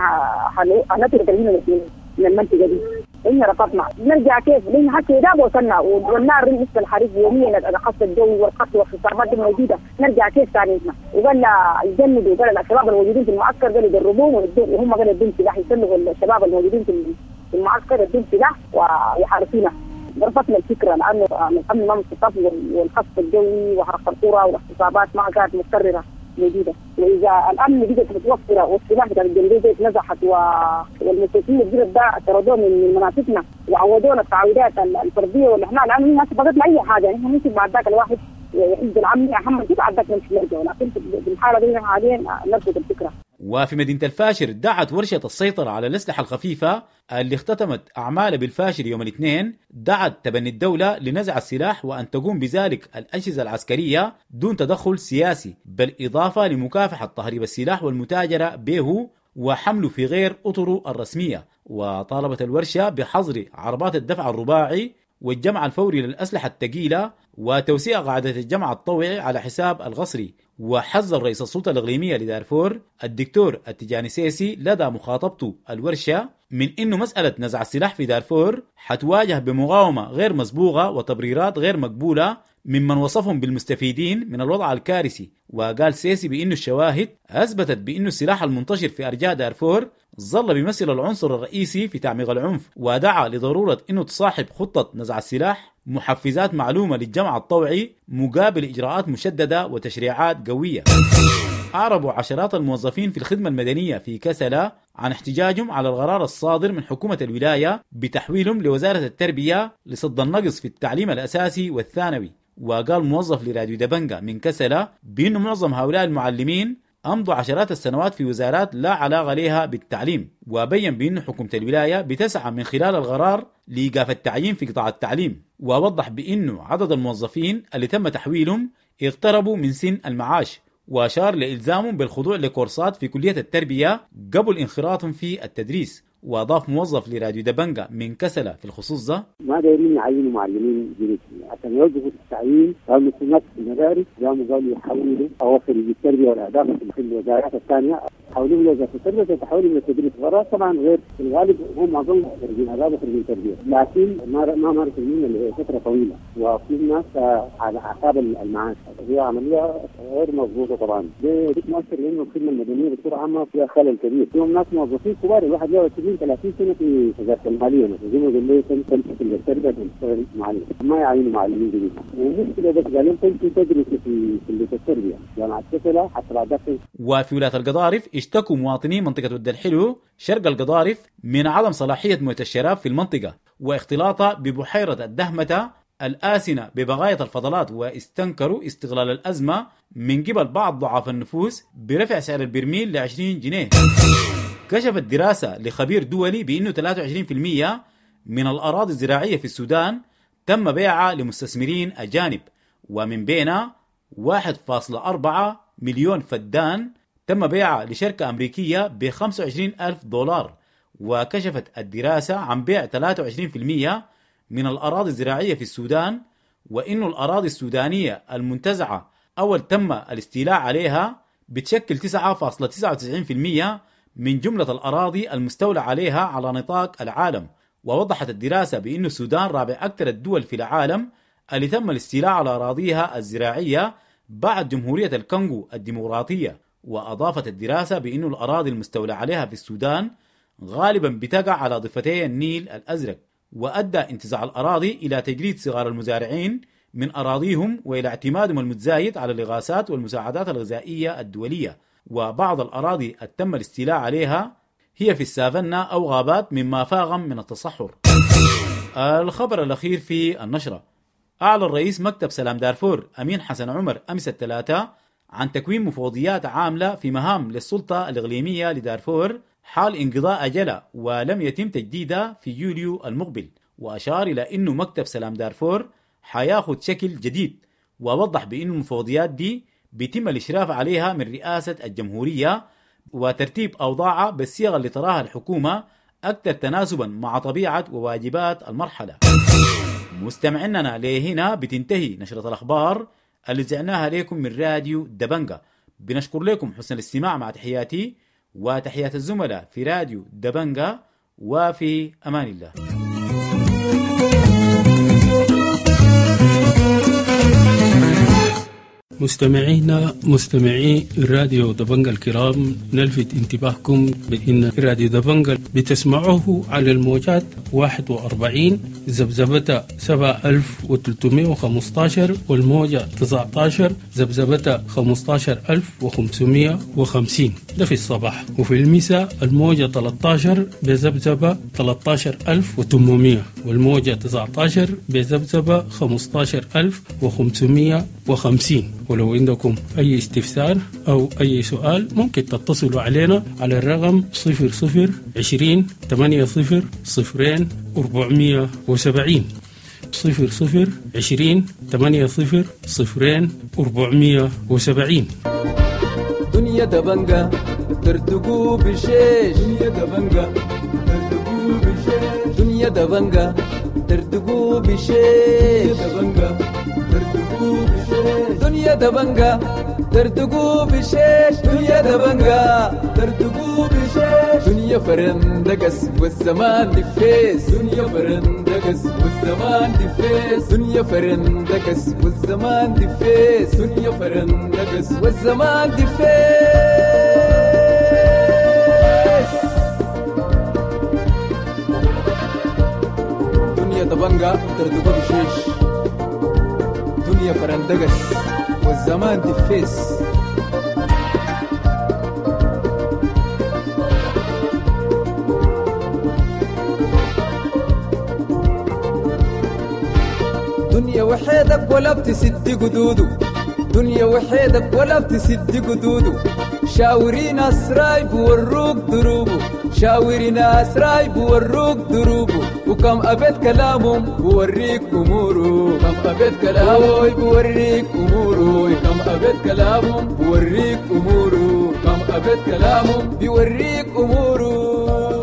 هنترك الهنا من المنطقة دي. إن رفضنا نرجع كيف؟ لأن حتى إذا وصلنا والنار لسه الحريق يوميا القصف الجوي والقتل والخسارات الموجودة نرجع كيف ثاني؟ وقال يجندوا قال الشباب الموجودين في المعسكر قالوا يدربوهم وهم قالوا يدون سلاح يسلموا الشباب الموجودين في المعسكر يدون سلاح ويحاربونا. رفضنا الفكرة لأنه الأمن ما مستطاف والقصف الجوي وحرق القرى والاغتصابات ما كانت متكررة موجودة. وإذا الأمن بدأت متوفرة والسلاح بتاع الجندية نزحت والمسؤولين الجدد ده طردوه من مناطقنا وعودونا التعويضات الفردية والإحنا الآن الناس بقتنا أي حاجة يعني ممكن بعد ذاك الواحد يحب العمل أهم كده بعد ذاك نمشي نرجع، لكن في الحالة دي حاليا نرفض الفكرة. وفي مدينة الفاشر دعت ورشة السيطرة على الأسلحة الخفيفة اللي اختتمت أعمال بالفاشر يوم الاثنين دعت تبني الدولة لنزع السلاح وأن تقوم بذلك الأجهزة العسكرية دون تدخل سياسي، بل إضافة لمكافحة تهريب السلاح والمتاجرة به وحمله في غير أطره الرسمية. وطالبت الورشة بحظر عربات الدفع الرباعي والجمع الفوري للأسلحة الثقيلة وتوسيع قاعدة الجمع الطوعي على حساب الغصري. وحذر رئيس السلطة الإقليمية لدارفور الدكتور التجاني سيسي لدى مخاطبته الورشة من إنه مسألة نزع السلاح في دارفور حتواجه بمقاومة غير مسبوغة وتبريرات غير مقبولة ممن وصفهم بالمستفيدين من الوضع الكارثي. وقال سيسي بأنه الشواهد أثبتت بأنه السلاح المنتشر في أرجاء دارفور ظل بيمثل العنصر الرئيسي في تعميق العنف، ودعا لضرورة أنه تصاحب خطة نزع السلاح محفزات معلومة للجمع الطوعي مقابل إجراءات مشددة وتشريعات قوية. أعربوا عشرات الموظفين في الخدمة المدنية في كسلة عن احتجاجهم على القرار الصادر من حكومة الولاية بتحويلهم لوزارة التربية لصد النقص في التعليم الأساسي والثانوي. وقال موظف لراديو دبنجة من كسلة بأن معظم هؤلاء المعلمين أمضوا عشرات السنوات في وزارات لا علاقة لها بالتعليم. وبين بأن حكومة الولاية بتسعى من خلال القرار لإيقاف التعيين في قطاع التعليم. ووضح بأنه عدد الموظفين اللي تم تحويلهم اقتربوا من سن المعاش، وأشار لإلزامهم بالخضوع لكورسات في كلية التربية قبل انخراطهم في التدريس. وأضاف موظف لراديو دبنجة من كسلة في الخصوص ده: ما دايرين يعينوا معلمين جديد عشان يوظفوا التعيين، قالوا في المدارس قاموا قالوا يحولوا أواصر التربية والآداب في الوزارات الثانية، حولوا له وزارة التربية وتحولوا للتدريس. غرض طبعا غير في الغالب هم معظمهم خريجين آداب وخريجين تربية، لكن ما ما مارسوا منه لفترة طويلة، وفي ناس على أعتاب المعاش. هي عملية غير مضبوطة طبعا. ده مؤثر لأنه الخدمة المدنية بصورة عامة فيها خلل كبير. فيهم ناس موظفين كبار، الواحد له عشرين ثلاثين سنة في وزارة المالية مثلا، زي ما قال لي تمسك في التربية وتشتغل معلم، ما يعينوا معلمين جديد. ومشكلة بس قالوا تمشي تدرس في كلية التربية جامعة كسلة حتى بعد ذلك. وفي ولاية القضارف اشتكوا مواطني منطقة ود الحلو شرق القضارف من عدم صلاحية موية الشراب في المنطقة واختلاطها ببحيرة الدهمة الآسنة ببغاية الفضلات، واستنكروا استغلال الأزمة من قبل بعض ضعاف النفوس برفع سعر البرميل لعشرين جنيه. كشفت دراسة لخبير دولي بأنه ثلاثة وعشرين بالمئة من الأراضي الزراعية في السودان تم بيعها لمستثمرين أجانب، ومن بينها واحد فاصلة أربعة مليون فدان تم بيعها لشركة أمريكية ب خمسة وعشرين ألف دولار. وكشفت الدراسة عن بيع ثلاثة وعشرين بالمئة من الأراضي الزراعية في السودان، وإنه الأراضي السودانية المنتزعة أو تم الاستيلاء عليها بتشكل تسعة فاصلة تسعة وتسعين بالمئة من جملة الأراضي المستولى عليها على نطاق العالم. ووضحت الدراسة بأن السودان رابع أكثر الدول في العالم اللي تم الاستيلاء على أراضيها الزراعية بعد جمهورية الكونغو الديمقراطية. وأضافت الدراسة بأن الأراضي المستولى عليها في السودان غالبا بتقع على ضفتي النيل الأزرق، وأدى انتزاع الأراضي إلى تجريد صغار المزارعين من أراضيهم وإلى اعتمادهم المتزايد على الإغاثات والمساعدات الغذائية الدولية. وبعض الأراضي التم الاستيلاء عليها هي في السافنة أو غابات مما فاغم من التصحر. الخبر الأخير في النشرة: أعلن رئيس مكتب سلام دارفور أمين حسن عمر أمس الثلاثاء عن تكوين مفوضيات عاملة في مهام للسلطة الإقليمية لدارفور حال انقضاء أجلها ولم يتم تجديدها في يوليو المقبل. وأشار إلى أنه مكتب سلام دارفور حياخد شكل جديد، ووضح بأن المفوضيات دي بيتم الإشراف عليها من رئاسة الجمهورية وترتيب أوضاعها بالصيغة اللي تراها الحكومة أكثر تناسبا مع طبيعة وواجبات المرحلة. مستمعيننا لهنا بتنتهي نشرة الأخبار اللي زعناها لكم من راديو دبنجة. بنشكر لكم حسن الاستماع مع تحياتي وتحيات الزملاء في راديو دبنجة، وفي أمان الله. مستمعينا مستمعي راديو دبنجة الكرام، نلفت انتباهكم بأن راديو دبنجة بتسمعوه على الموجات واحد وأربعين زبزبة سبعة آلاف وثلاثمائة وخمسة عشر والموجة تسعة عشر زبزبة خمسة عشر ألف وخمسمائة وخمسين، ده في الصباح. وفي المساء الموجة ثلاثة عشر بزبزبة ثلاثة عشر ألف وثمانمائة والموجة تسعة عشر بزبزبة خمسة عشر ألف وخمسمائة وخمسين. ولو عندكم أي استفسار أو أي سؤال ممكن تتصلوا علينا على الرقم صفر صفر عشرين ثمانية صفر صفرين أربعمائة وسبعين صفر صفر عشرين ثمانية صفر صفرين أربعمائة وسبعين. دنيا دبنجة ترتقوا بشيش دنيا دبنجا ترتقوا بشيش دنيا دبنجا ترتقوا بشيش دبنجا ترتقوا بشيش دنيا دبنجا ترتقوا بشيش دنيا دبنجا ترتقوا بشيش دنيا فرندقس والزمان دفيس دنيا فرندقس والزمان دفيس دنيا فرندقس والزمان دفيس دنيا فرندقس والزمان دفيس دنيا دبنجا ترتقوا بشيش دنيا فرندقس والزمان دفيس دنيا وحيدك ولا بتسد قدودو دنيا وحيدك ولا بتسد قدودو شاورين اسراي بوروك دروبو شاورين اسراي بوروك دروبو وكم ابد كلامهم بوريك امورو كم ابد كلامهم بوريك امورو كم ابد كلامهم بوريك امورو كم ابد كلامهم بيوريك امورو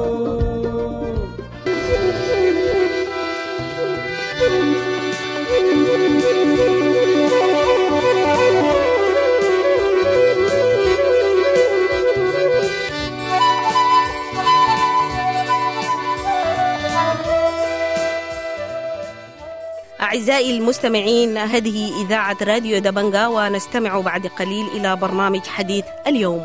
أعزائي المستمعين، هذه إذاعة راديو دبنجا، ونستمع بعد قليل إلى برنامج حديث اليوم.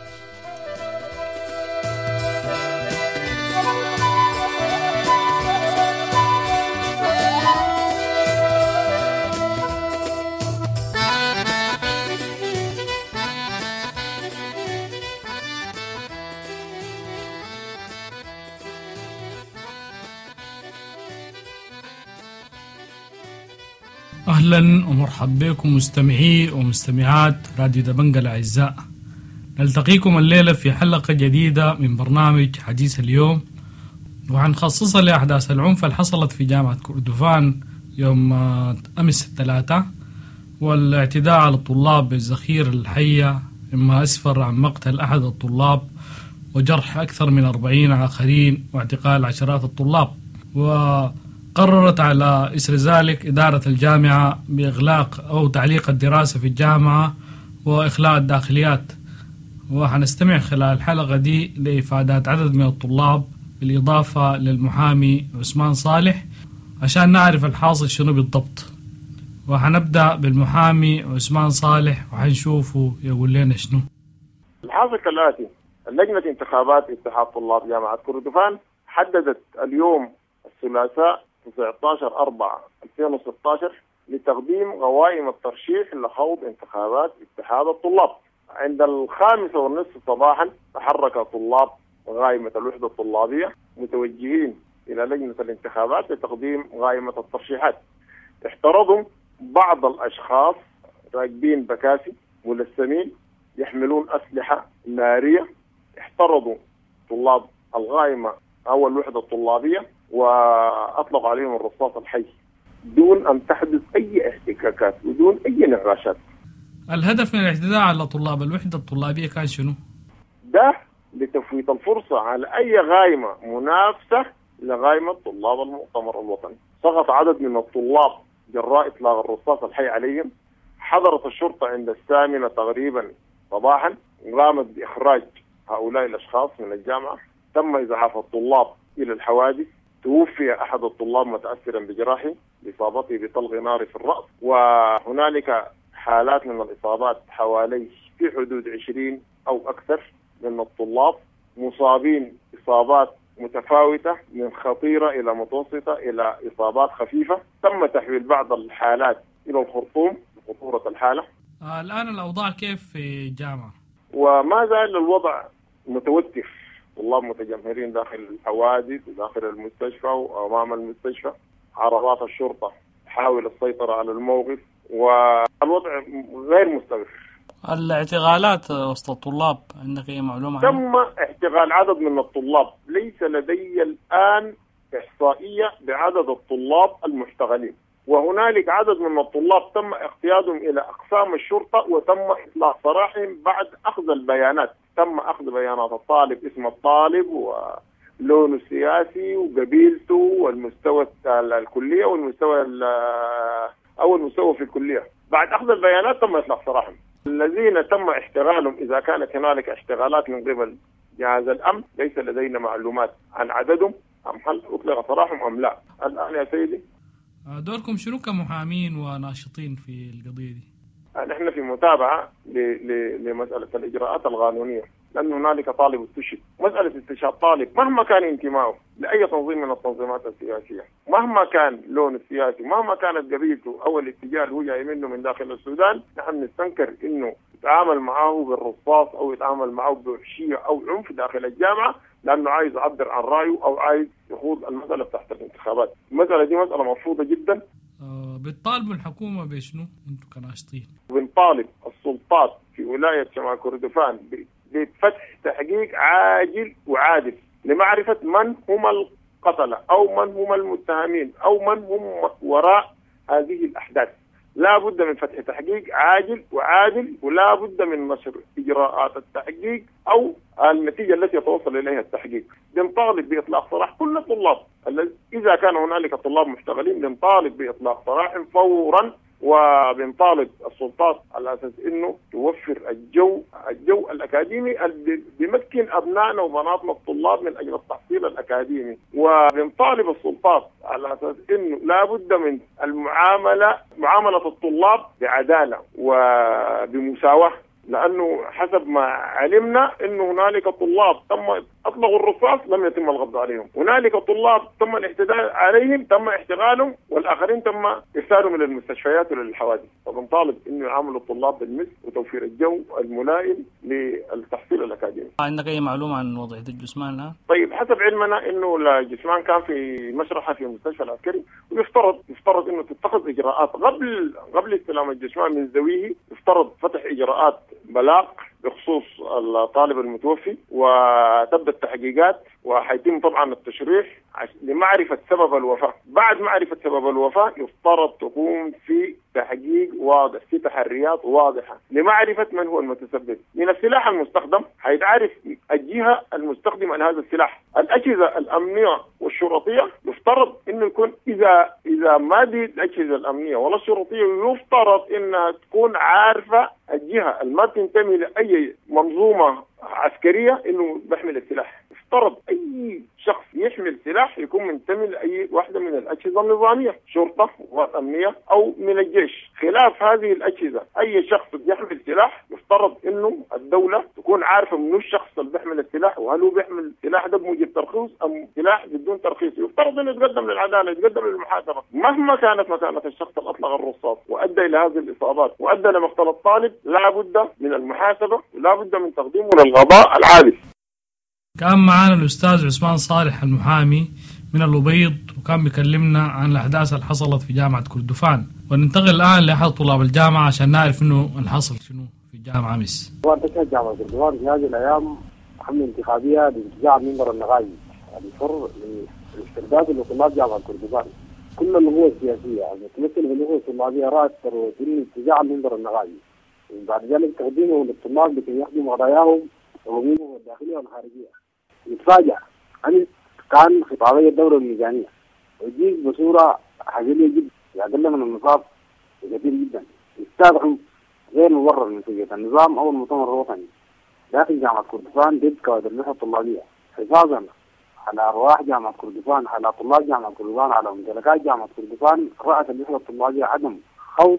أهلا ومرحبا بكم مستمعي ومستمعات راديو دبنجا الأعزاء. نلتقيكم الليلة في حلقة جديدة من برنامج حديث اليوم، وهنخصصها لأحداث العنف اللي حصلت في جامعة كردفان يوم أمس الثلاثاء، والاعتداء على الطلاب بالذخيرة الحية، مما أسفر عن مقتل أحد الطلاب وجرح أكثر من أربعين آخرين واعتقال عشرات الطلاب. وقررت على إثر ذلك إدارة الجامعة بإغلاق أو تعليق الدراسة في الجامعة وإخلاء الداخليات. وحنستمع خلال الحلقة دي لإفادات عدد من الطلاب بالإضافة للمحامي عثمان صالح عشان نعرف الحاصل شنو بالضبط. وحنبدأ بالمحامي عثمان صالح وحنشوفه يقول لنا شنو الحاصل كالآتي. اللجنة انتخابات اتحاد طلاب جامعة كردفان حددت اليوم الثلاثاء تسعة عشر أربعة ألفين وستة عشر لتقديم قوائم الترشيح لخوض انتخابات اتحاد الطلاب. عند الخامسة والنصف صباحا تحرك طلاب قائمة الوحدة الطلابية متوجهين إلى لجنة الانتخابات لتقديم قائمة الترشيحات. احترضوا بعض الأشخاص راكبين بكاسي ملثمين يحملون أسلحة نارية، احترضوا طلاب القائمة أو الوحدة الطلابية وأطلقوا عليهم الرصاص الحي دون أن تحدث أي احتكاكات ودون أي نقاشات. الهدف من الاعتداء على طلاب الوحدة الطلابية كان شنو؟ ده لتفويت الفرصة على أي قائمة منافسة لقائمة طلاب المؤتمر الوطني. سقط عدد من الطلاب جراء إطلاق الرصاص الحي عليهم. حضرت الشرطة عند الثامنة تقريبا صباحا، قامت بإخراج هؤلاء الأشخاص من الجامعة. تم إزعاف الطلاب إلى الحوادث. توفي أحد الطلاب متأثرا بجراحه بإصابته بطلق نار في الرأس، وهنالك حالات من الإصابات حوالي في حدود عشرين أو أكثر من الطلاب مصابين إصابات متفاوتة من خطيرة إلى متوسطة إلى إصابات خفيفة. تم تحويل بعض الحالات إلى الخرطوم بخطورة الحالة. آه الآن الأوضاع كيف في الجامعة؟ وما زال الوضع متوتر، طلاب متجمهرين داخل الحوادث وداخل المستشفى وأمام المستشفى. عربات الشرطة تحاول السيطرة على الموقف والوضع غير مستقر. الاعتقالات وسط الطلاب عندك أي معلومة؟ تم اعتقال عدد من الطلاب. ليس لدي الآن إحصائية بعدد الطلاب المحتقلين، وهنالك عدد من الطلاب تم اقتيادهم إلى أقسام الشرطة وتم إطلاق سراحهم بعد أخذ البيانات تم أخذ بيانات الطالب، اسم الطالب ولونه السياسي وقبيلته والمستوى الكلية والمستوى أو المستوى في الكلية. بعد أخذ البيانات تم إطلاق سراحهم. الذين تم اشتغالهم إذا كانت هنالك اشتغالات من قبل جهاز الأمن ليس لدينا معلومات عن عددهم، أم هل أطلق سراحهم أم لا. الآن يا سيدي دوركم شنو كمحامين وناشطين في القضية دي؟ نحن في متابعة لمسألة الإجراءات القانونية، لأن هنالك طالب استشهد. مسألة استشهاد طالب مهما كان انتمائه لأي تنظيم من التنظيمات السياسية، مهما كان لونه السياسي، مهما كانت قبيلته أو الاتجاه اللي هو جاي منه من داخل السودان، نحن نستنكر إنه يتعامل معه بالرصاص أو يتعامل معه بوحشية أو عنف داخل الجامعة لأنه عايز يعبر عن رأيه أو عايز يخوض المسألة تحت الانتخابات. المسألة دي مسألة مرفوضة جدا. أه بتطالبوا الحكومة بشنو انتم كناشطين؟ بنطالب السلطات في ولاية شمال كردفان بفتح تحقيق عاجل وعادل لمعرفة من هم القتلة أو من هم المتهمين أو من هم وراء هذه الأحداث. لا بد من فتح تحقيق عاجل وعادل، ولا بد من نشر إجراءات التحقيق أو النتيجة التي يتوصل إليها التحقيق. بنطالب بإطلاق سراح كل الطلاب، إذا كان هنالك طلاب محتغلين بنطالب بإطلاق سراحهم فورا، وبنطالب السلطات على أساس إنه توفر الجو الجو الأكاديمي اللي بيمكن أبنائنا وبناتنا الطلاب من أجل التحصيل الأكاديمي. وبنطالب السلطات على أساس إنه لا بد من المعاملة معاملة الطلاب بعدالة وبمساواة، لأنه حسب ما علمنا إنه هنالك طلاب تم أطلقوا الرصاص لم يتم القبض عليهم، هنالك طلاب تم الاعتداء عليهم تم احتغالهم، والآخرين تم إرسالهم إلى المستشفيات وللحوادث. وبنطالب إنه يعاملوا الطلاب بالمثل وتوفير الجو الملائم للتحصيل الأكاديمي. عندك أي معلومة عن وضعية الجثمان الآن؟ طيب حسب علمنا إنه الجثمان كان في مشرحة في المستشفى العسكري، ويفترض يفترض إنه تتخذ إجراءات قبل قبل استلام الجثمان من ذويه. يفترض فتح إجراءات بلاغ بخصوص الطالب المتوفي وتبدأ التحقيقات، وحيتم طبعا التشريح لمعرفة سبب الوفاة. بعد معرفة سبب الوفاة يفترض تقوم في تحقيق واضح في تحريات واضحة لمعرفة من هو المتسبب. من السلاح المستخدم حيتعرف الجهة المستخدمة لهذا السلاح. الأجهزة الأمنية والشرطية يفترض إنه يكون إذا إذا ما دي الأجهزة الأمنية ولا الشرطية يفترض إنها تكون عارفة الجهة الما تنتمي لأي منظومة عسكرية إنه بيحمل السلاح. يفترض أي شخص يحمل سلاح يكون منتمي لأي واحدة من الأجهزة النظامية، شرطة وأمنية أو من الجيش. خلاف هذه الأجهزة أي شخص يحمل سلاح يفترض إنه الدولة تكون عارفة منو الشخص اللي بيحمل السلاح، وهل هو بيحمل سلاح ده بموجب ترخيص أم سلاح بدون ترخيص. يفترض إنه يتقدم للعدالة، يتقدم للمحاكمة مهما كانت مكانة الشخص اللي أطلق الرصاص وأدى إلى هذه الإصابات وأدى لمقتل الطالب. لا بد من المحاسبة ولا بد من تقديمه للقضاء العادل. كان معنا الأستاذ عثمان صالح المحامي من الأبيض، وكان بيكلمنا عن الأحداث اللي حصلت في جامعة كردفان. وننتقل الآن لأحد طلاب الجامعة عشان نعرف إنه اللي حصل شنو في الجامعة أمس. وانتهت جامعة كردفان في هذه الأيام حملة انتخابية لانتزاع منبر النقابي الحر للاسترداد لطلاب جامعة كردفان. كل النقوة السياسية المتمثلة بالنقوة الطلابية رأت ثروتين انتزاع منبر النقابي، وبعد ذلك تقديمه للطلاب لكي يخدموا قضاياهم الهجومية الداخلية والخارجية. يتفاجأ أن كان خطابي الدورة الميزانية ويجيز بصورة حزينة جدا، يقل من النصاب كثير جدا، يستدعم غير مبرر من سجية النظام أو المؤتمر الوطني داخل جامعة كردفان ضد كوادر اللجنة الطلابية، حفاظا على أرواح جامعة كردفان، على طلاب جامعة كردفان، على ممتلكات جامعة كردفان. رأت اللجنة الطلابية عدم خوض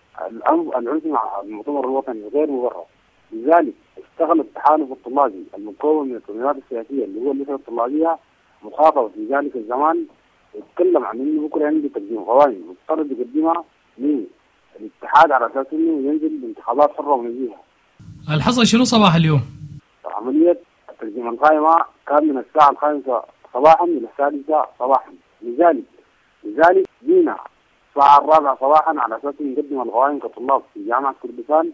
العنف مع المؤتمر الوطني غير مبرر. لذلك اشتغل التحالف الطلابي المكون من التنظيمات السياسية اللي هو اللجنة الطلابية مخاطب في ذلك الزمان يتكلم عن انه بكره عنده تقديم قوانين مفترض يقدمها للاتحاد على اساس انه ينزل بانتخابات حرة ونزيهة. الحصل شنو صباح اليوم؟ عملية التقديم القائمة كان من الساعة الخامسة صباحا إلى السادسة صباحا. لذلك لذلك جينا الساعة الرابعة صباحا على اساس نقدم القوائم كطلاب في جامعة كردفان،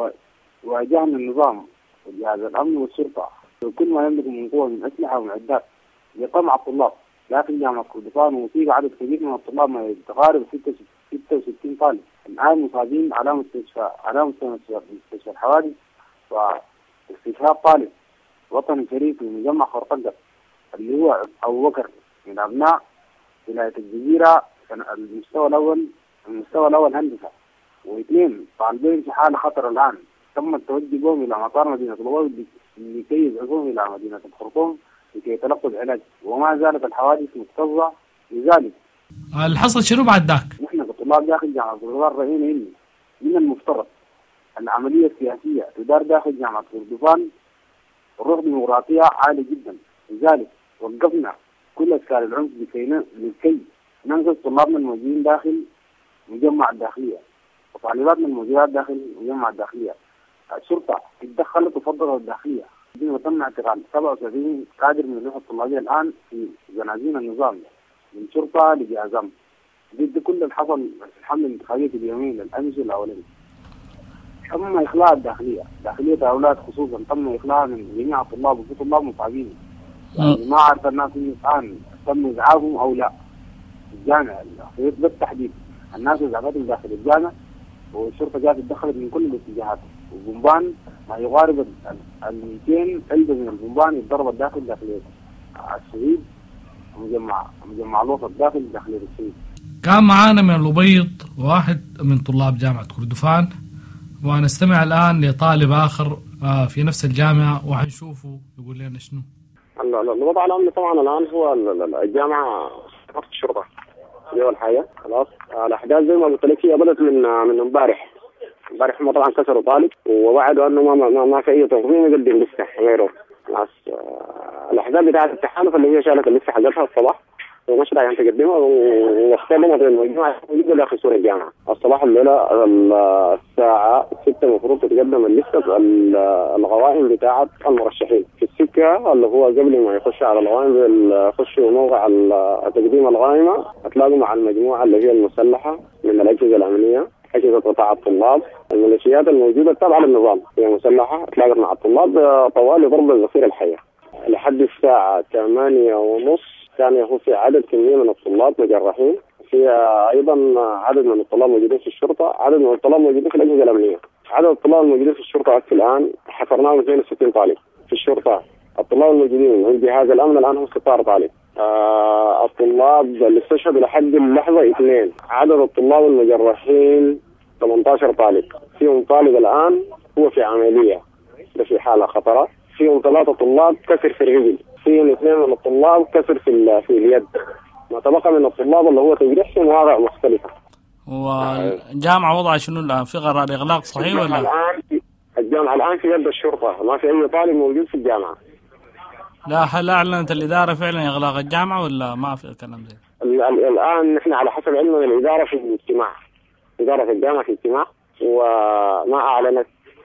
وواجهنا النظام وجهاز الأمن والشرطة وكل ما يملك من قوة من أسلحة ومعدات لقمع الطلاب داخل جامعة كردفان، وفيه عدد كبير من الطلاب ما يتقارب ستة وستين طالب الآن مصابين على مستشفى على مستشفى الحوادث. استشهاد طالب وطني شريف في مجمع خرطقة اللي هو أبو بكر من أبناء ولاية الجزيرة المستوى الأول المستوى الأول هندسة، واثنين طالبين في حالة خطر الآن تم التوجه بهم إلى مطار مدينة الغوث لكي يبعثوهم إلى مدينة الخرطوم لكي يتلقوا العلاج، وما زالت الحوادث مكتظة. لذلك اللي حصل شنو بعد ذاك؟ نحن كطلاب داخل جامعة كردفان رأينا إن من المفترض العملية السياسية تدار داخل جامعة كردفان الروح ديمقراطية عالية جدا. لذلك وقفنا كل أشكال العنف لكي لكي ننقذ طلابنا الموجودين داخل مجمع الداخلية وطالباتنا الموجودات داخل مجمع الداخلية. الشرطة تدخلت وفضلت الداخلية وتم اعتقال سبعة وسبعين كادر من الروح الطلابية الآن في زنازين النظام من شرطة لجهاز أمن ضد كل اللي حصل في الحملة الانتخابية اليومين الأمس والأولين. تم إخلاء الداخلية داخلية الأولاد خصوصا تم إخلاء من جميع الطلاب وفي طلاب مصابين يعني ما عرف الناس الآن تم إزعاجهم أو لا في الجامعة بالتحديد. الناس إزعاجتهم داخل الجامعة والشرطة جاءت تدخلت من كل الاتجاهات وبومبان ما يقارب ال مئتين علبة من البومبان يتضرب داخل داخلية الشهيد مجمع مجمع الوسط داخل داخلية الشهيد. كان معانا من الأبيض واحد من طلاب جامعة كردفان، ونستمع الآن لطالب آخر في نفس الجامعة وحنشوفه يقول لنا شنو. الوضع الأمني طبعا الآن هو الجامعة صفت الشرطة دي أول حاجة. خلاص الأحداث زي ما قلت لك هي بدأت من من امبارح. امبارح هم طبعا كسروا طالب ووعدوا أنه ما ما, ما في أي تنظيم يقدم لسه غيره. خلاص الأحداث بتاعت التحالف اللي هي شالت اللسه حقتها الصباح ومش رايحين تقدمها واختلوا بين المجموعة يجوا داخل سور الجامعة الصباح. الليلة الساعة ستة المفروض تتقدم اللسة القوائم بتاعت المرشحين في السكة اللي هو قبل ما يخش على القوائم يخشوا موقع تقديم القائمة هتلاقوا مع المجموعة اللي هي المسلحة من الأجهزة الأمنية أجهزة قطاع الطلاب الميليشيات الموجودة التابعة للنظام هي مسلحة تلاقت مع الطلاب طوال ضرب الغسيل الحية لحد الساعة ثمانية ونص. كان يكون في عدد كمية من الطلاب مجرحين، في أيضا عدد من الطلاب موجودين في الشرطة، عدد من الطلاب موجودين في الأجهزة الأمنية. عدد الطلاب الموجودين في الشرطة حتى الآن حصرناهم اثنين وستين طالب في الشرطة. الطلاب الموجودين من جهاز الأمن الآن هم ستة طالب. آه الطلاب اللي استشهدوا لحد اللحظة اثنين. عدد الطلاب المجرحين ثمانية عشر طالب، فيهم طالب الآن هو في عملية ده في حالة خطرة، فيهم ثلاثة طلاب كسر في الرجل، فيهم اثنين من الطلاب كسر في في اليد. ما تبقى من الطلاب اللي هو تجريح في مواضع مختلفة. والجامعة وضع شنو الآن؟ في قرار إغلاق صحيح ولا؟ الآن في الجامعة الآن في يد الشرطة، ما في أي طالب موجود في الجامعة. لا هل أعلنت الإدارة فعلا إغلاق الجامعة ولا ما في الكلام ده؟ الآن نحن على حسب علمنا الإدارة في اجتماع، إدارة الجامعة في اجتماع وما أعلنت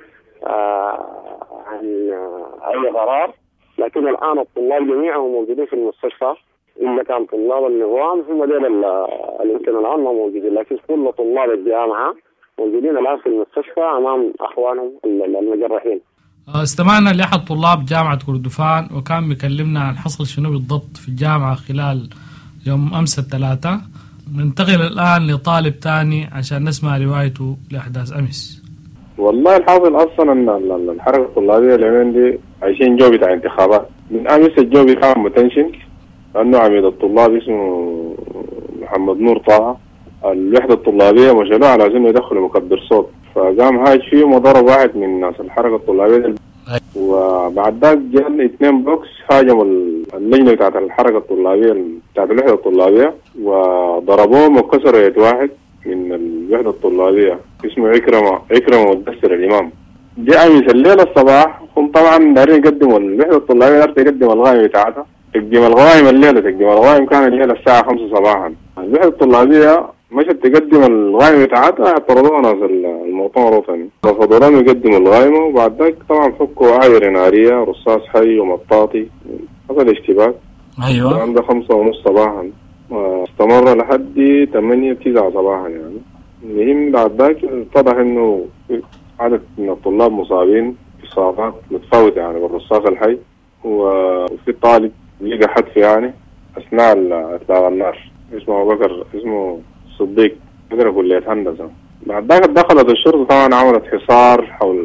آه عن أي قرار، لكن الآن الطلاب جميعهم موجودين في المستشفى إلا كان طلاب النظام هم دول اللي يمكن الآن ما موجودين، لكن كل طلاب الجامعة موجودين الآن في المستشفى أمام أخوانهم المجرحين. استمعنا لأحد طلاب جامعة كردفان وكان بيكلمنا عن حصل شنو بالضبط في الجامعة خلال يوم أمس الثلاثاء. ننتقل الآن لطالب ثاني عشان نسمع روايته لأحداث أمس. والله الحاصل أصلا أن الحركة الطلابية اليومين دي عايشين جو بتاع انتخابات. من أمس الجو بتاع متنشن لأنه عميد الطلاب اسمه محمد نور طه الوحدة الطلابية مشالوه على أنه يدخلوا مكبر صوت، فقام هاج فيهم وضرب واحد من ناس الحركة الطلابية، وبعد ذلك جاء اثنين بوكس هاجموا اللجنة بتاعت الحركة الطلابية بتاعت الوحدة الطلابية وضربوهم وكسروا يد واحد من الوحدة الطلابية اسمه عكرمة عكرمة مدسر الإمام. جاء أمس الليلة الصباح هم طبعا دارين يقدموا الوحدة الطلابية دارت تقدم القائمة بتاعتها، تقدم القوائم الليلة تقدم القوائم كان الليلة الساعة خمسة صباحا. الوحدة الطلابية مشت تقدم القائمة بتاعتها اعترضوها ناس المؤتمر الوطني رفضوا لهم يقدموا القائمة، وبعد ذلك طبعا فكوا عاير نارية رصاص حي ومطاطي حصل اشتباك. ايوه عند خمسة ونص صباحا واستمر لحد ثمانية تسعة صباحا. يعني المهم بعد ذلك اتضح انه عدد من الطلاب مصابين اصابات متفاوتة يعني بالرصاص الحي، وفي طالب لقى حتف يعني اثناء اطلاق النار اسمه ابو بكر اسمه صديق قدر كلية هندسة. بعد ذلك دخلت الشرطة طبعا عملت حصار حول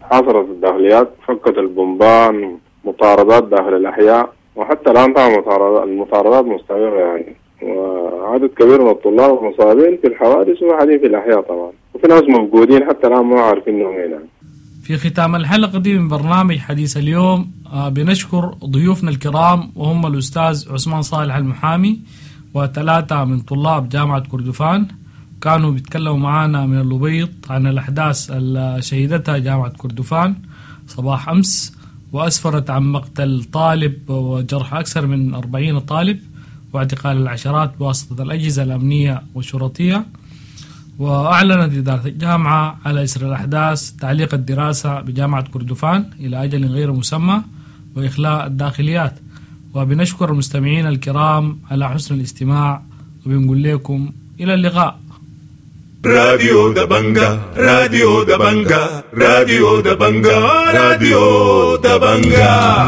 حاصرت الداخليات، فكت البنبان، مطاردات داخل الأحياء، وحتى الآن طبعا المطاردات مستمرة يعني، وعدد كبير من الطلاب مصابين في الحوادث وحاليا في الأحياء طبعا، وفي ناس موجودين حتى الآن ما عارفين إنهم هنا. في ختام الحلقة دي من برنامج حديث اليوم بنشكر ضيوفنا الكرام وهم الأستاذ عثمان صالح المحامي وثلاثة من طلاب جامعة كردفان، كانوا بيتكلموا معنا من الأبيض عن الأحداث اللي شهدتها جامعة كردفان صباح أمس، وأسفرت عن مقتل طالب وجرح أكثر من أربعين طالب واعتقال العشرات بواسطة الأجهزة الأمنية والشرطية. وأعلنت إدارة الجامعة على إثر الأحداث تعليق الدراسة بجامعة كردفان إلى أجل غير مسمى وإخلاء الداخليات. وبنشكر المستمعين الكرام على حسن الاستماع، وبنقول لكم إلى اللقاء. راديو دبنجا راديو دبنجا راديو دبنجا راديو دبنجا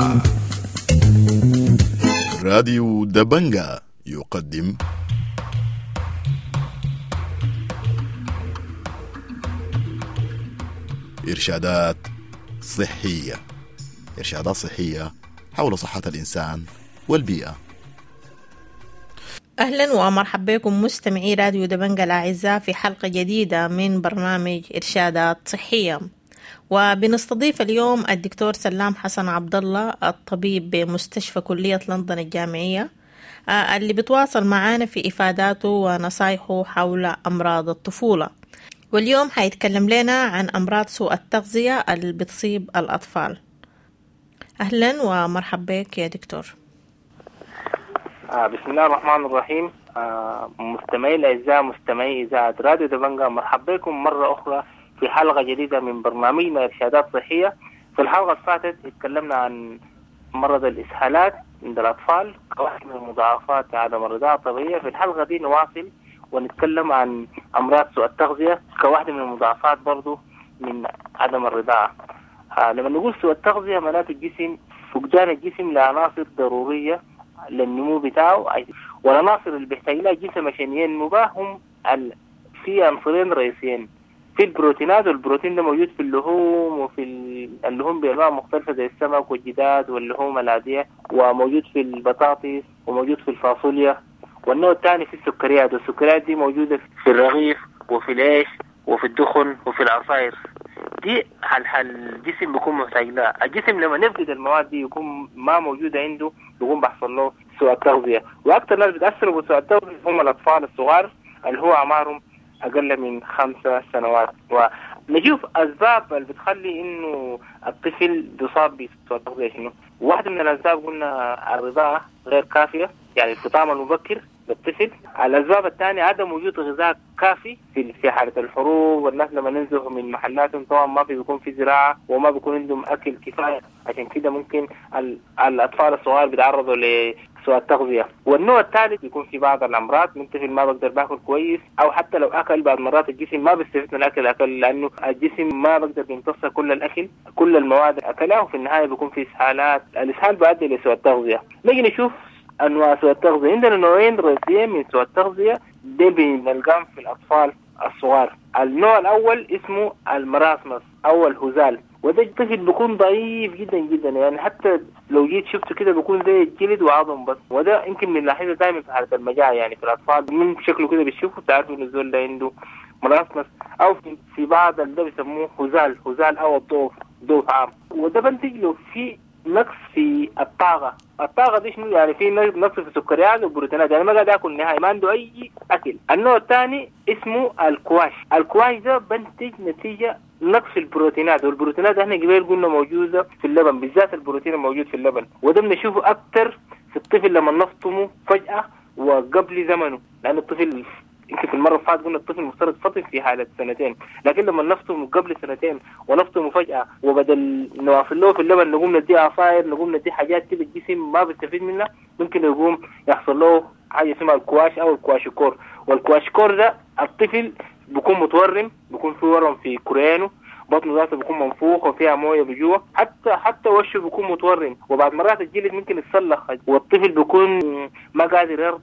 راديو دبنجا يقدم إرشادات صحية، إرشادات صحية حول صحة الإنسان والبيئة. أهلا ومرحبا بكم مستمعي راديو دبنجا الأعزاء في حلقة جديدة من برنامج إرشادات صحية، وبنستضيف اليوم الدكتور سلام حسن عبد الله الطبيب بمستشفى كلية لندن الجامعية، اللي بتواصل معنا في إفاداته ونصايحه حول أمراض الطفولة. واليوم حيتكلم لنا عن أمراض سوء التغذية اللي بتصيب الأطفال. أهلا ومرحبا بك يا دكتور. آه بسم الله الرحمن الرحيم. آه مستمعي الأعزاء مستمعي إذاعة راديو دبنجا، مرحبا بكم مرة أخرى في حلقة جديدة من برنامجنا إرشادات صحية. في الحلقة اللي فاتت اتكلمنا عن مرض الإسهالات عند الأطفال كواحد من المضاعفات عدم الرضاعة الطبيعية. في الحلقة دي نواصل ونتكلم عن أمراض سوء التغذية كواحد من المضاعفات برضو من عدم الرضاعة. آه لما نقول سوء التغذية معناته الجسم فقدان الجسم لعناصر ضرورية للنمو بتاعه، والعناصر اللي بيحتاج لها الجسم عشان ينمو هم في عنصرين رئيسيين في البروتينات، والبروتين ده موجود في اللحوم وفي اللحوم بأنواع مختلفة زي السمك والجداد واللحوم العادية، وموجود في البطاطس وموجود في الفاصوليا. والنوع الثاني في السكريات، والسكريات دي موجودة في الرغيف وفي العيش وفي الدخن وفي العصائر. دي الجسم بيكون محتاج لها. الجسم لما نفقد المواد دي يكون ما موجودة عنده بيكون بيحصل له سوء التغذية. وأكثر ناس بتأثروا بسوء التغذية هم الأطفال الصغار اللي هو أعمارهم أقل من خمسة سنوات. ونشوف أسباب اللي بتخلي إنه الطفل يصاب بسوء التغذية شنو. واحدة من الأسباب قلنا الرضاعة غير كافية، يعني الفطام المبكر للطفل. الأسباب الثانية عدم وجود غذاء كافي في في حالة الحروب، والناس لما ننزلوا من محلاتهم طبعا ما بيكون في زراعة وما بيكون عندهم أكل كفاية، عشان كده ممكن الأطفال الصغار بيتعرضوا لسوء التغذية. والنوع الثالث يكون في بعض الأمراض من طفل ما بقدر باكل كويس، أو حتى لو أكل بعض مرات الجسم ما بيستفيد من الأكل أكل لأنه الجسم ما بقدر يمتص كل الأكل كل المواد أكلها، وفي النهاية بيكون في إسهالات. الإسهال بيؤدي لسوء التغذية. نيجي نشوف أنواع سوء التغذية. عندنا نوعين رئيسيين من سوء التغذية دي بنلقاهم في الأطفال الصغار. النوع الأول اسمه المراسمس أو الهزال، وده الطفل بيكون ضعيف جدا جدا، يعني حتى لو جيت شفته كده بيكون زي الجلد وعظم بس. وده يمكن بنلاحظه دائما في حالة المجاعة، يعني في الأطفال من شكله كده بتشوفه تعرفوا إن الزول ده عنده مراسمس. أو في, في بعض اللي بيسموه هزال هزال أو الضعف ضعف عام، وده بنتج له في نقص في الطاقة. الطاقة دي شنو يعني؟ في نقص في السكريات والبروتينات، يعني ما قاعد ياكل نهائي، ما عنده أي أكل. النوع الثاني اسمه الكواش. الكواش ده بنتج نتيجة نقص في البروتينات، والبروتينات احنا قبل قلنا موجودة في اللبن، بالذات البروتين الموجود في اللبن، وده بنشوفه أكتر في الطفل لما نفطمه فجأة وقبل زمنه، لأن الطفل يمكن في المرة اللي فاتت قلنا الطفل مفترض فطم في حالة سنتين، لكن لما نفطمه قبل سنتين ونفطمه فجأة وبدل نواصل له في اللبن نقوم نديه عصاير، نقوم نديه حاجات كده الجسم ما بيستفيد منها، ممكن يقوم يحصل له حاجة اسمها الكواش أو الكواشيكور. والكواشيكور ده الطفل بيكون متورم، بيكون فيه ورم في كريانه، بطنه ذاته بيكون منفوخ وفيها مويه بجوه، حتى حتى وشه بيكون متورم، وبعد مرات الجلد ممكن يتصلخ، والطفل بيكون ما قادر يرضع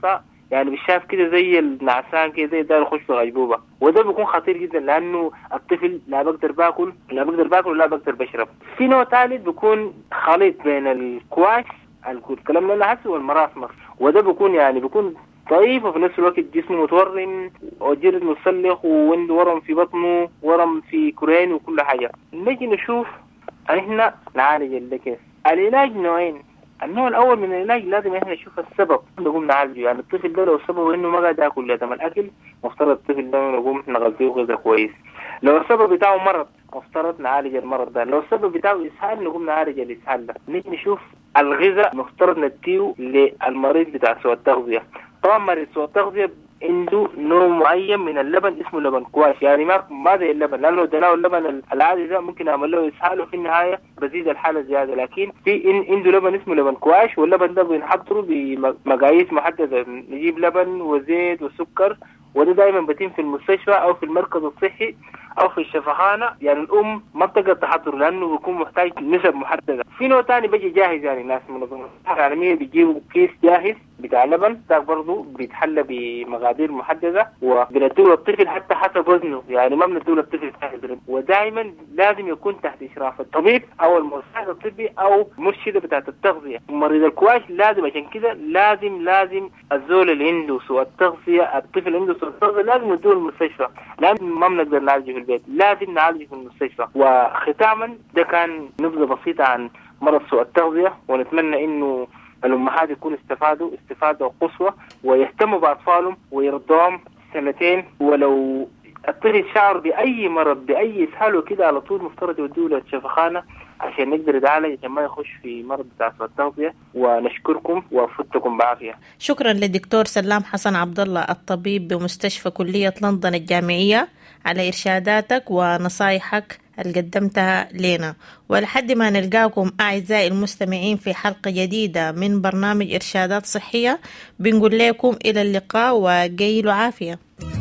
يعني بالشاف كده زي النعسان كده زي ده يخش في غيبوبة، وده بيكون خطير جدا لأنه الطفل لا بقدر باكل لا بقدر باكل ولا بقدر بشرب. في نوع ثالث بيكون خليط بين الكواش الكلام اللي حسه والمراسمر، وده بيكون يعني بيكون ضعيف وفي نفس الوقت جسمه متورم وجلد مسلخ وعنده ورم في بطنه ورم في كرين وكل حاجة. نجي نشوف احنا نعالج اللي كيف. العلاج نوعين. النوع الاول من العلاج لازم احنا نشوف السبب نقوم نعالجه. يعني الطفل ده لو سببه انه ما قاعد ياكل لازم الاكل، مفترض الطفل ده نقوم نغذيه غذاء كويس. لو السبب بتاعه مرض مفترض نعالج المرض ده. لو السبب بتاعه اسهال نقوم نعالج الاسهال ده. نيجي نشوف الغذاء مفترض نديه للمريض بتاع سوء التغذية. طبعا مريض سوء التغذية عنده نوع معين من اللبن اسمه لبن كواش، يعني ما ما زي اللبن، لانه لو اديناه اللبن العادي ده ممكن اعمل له اسهال وفي النهايه بزيد الحاله زياده. لكن في إن عنده لبن اسمه لبن كواش، واللبن ده بنحضره بمقاييس محدده، نجيب لبن وزيت وسكر، وده دائما بتم في المستشفى او في المركز الصحي او في الشفاخانه. يعني الام ما بتقدر تحضره لانه بيكون محتاج نسب محدده. في نوع ثاني بيجي جاهز، يعني ناس منظمه الصحه العالميه بيجيبوا كيس جاهز بتاع لبن ده برضه بيتحلى بمقادير محدده وبنديه للطفل حتى حسب وزنه، يعني ما بنديه للطفل كامل. ودائما لازم يكون تحت اشراف الطبيب او المساعد الطبي او مرشده بتاعه التغذيه. مريض الكواش لازم عشان كده لازم لازم الزول اللي عنده سوء التغذيه، الطفل اللي عنده سوء التغذيه لازم نديه المستشفى، لازم ما بنقدر نعالجه في البيت، لازم نعالجه في المستشفى. وختاما ده كان نبذه بسيطه عن مرض سوء التغذيه، ونتمنى انه الأمهات يكونوا استفادوا استفادة قصوى ويهتموا بأطفالهم ويرضوهم سنتين. ولو الطفل شعر بأي مرض بأي إسهال وكده على طول مفترض يودوه للشفاخانة عشان نقدر نعالج عشان ما يخش في مرض بتاع سوء التغذية. ونشكركم وأفدتكم بعافية. شكرا للدكتور سلام حسن عبد الله الطبيب بمستشفى كلية لندن الجامعية على إرشاداتك ونصايحك اللي قدمتها لنا. ولحد ما نلقاكم أعزائي المستمعين في حلقة جديدة من برنامج إرشادات صحية، بنقول لكم إلى اللقاء وقيلوا عافية.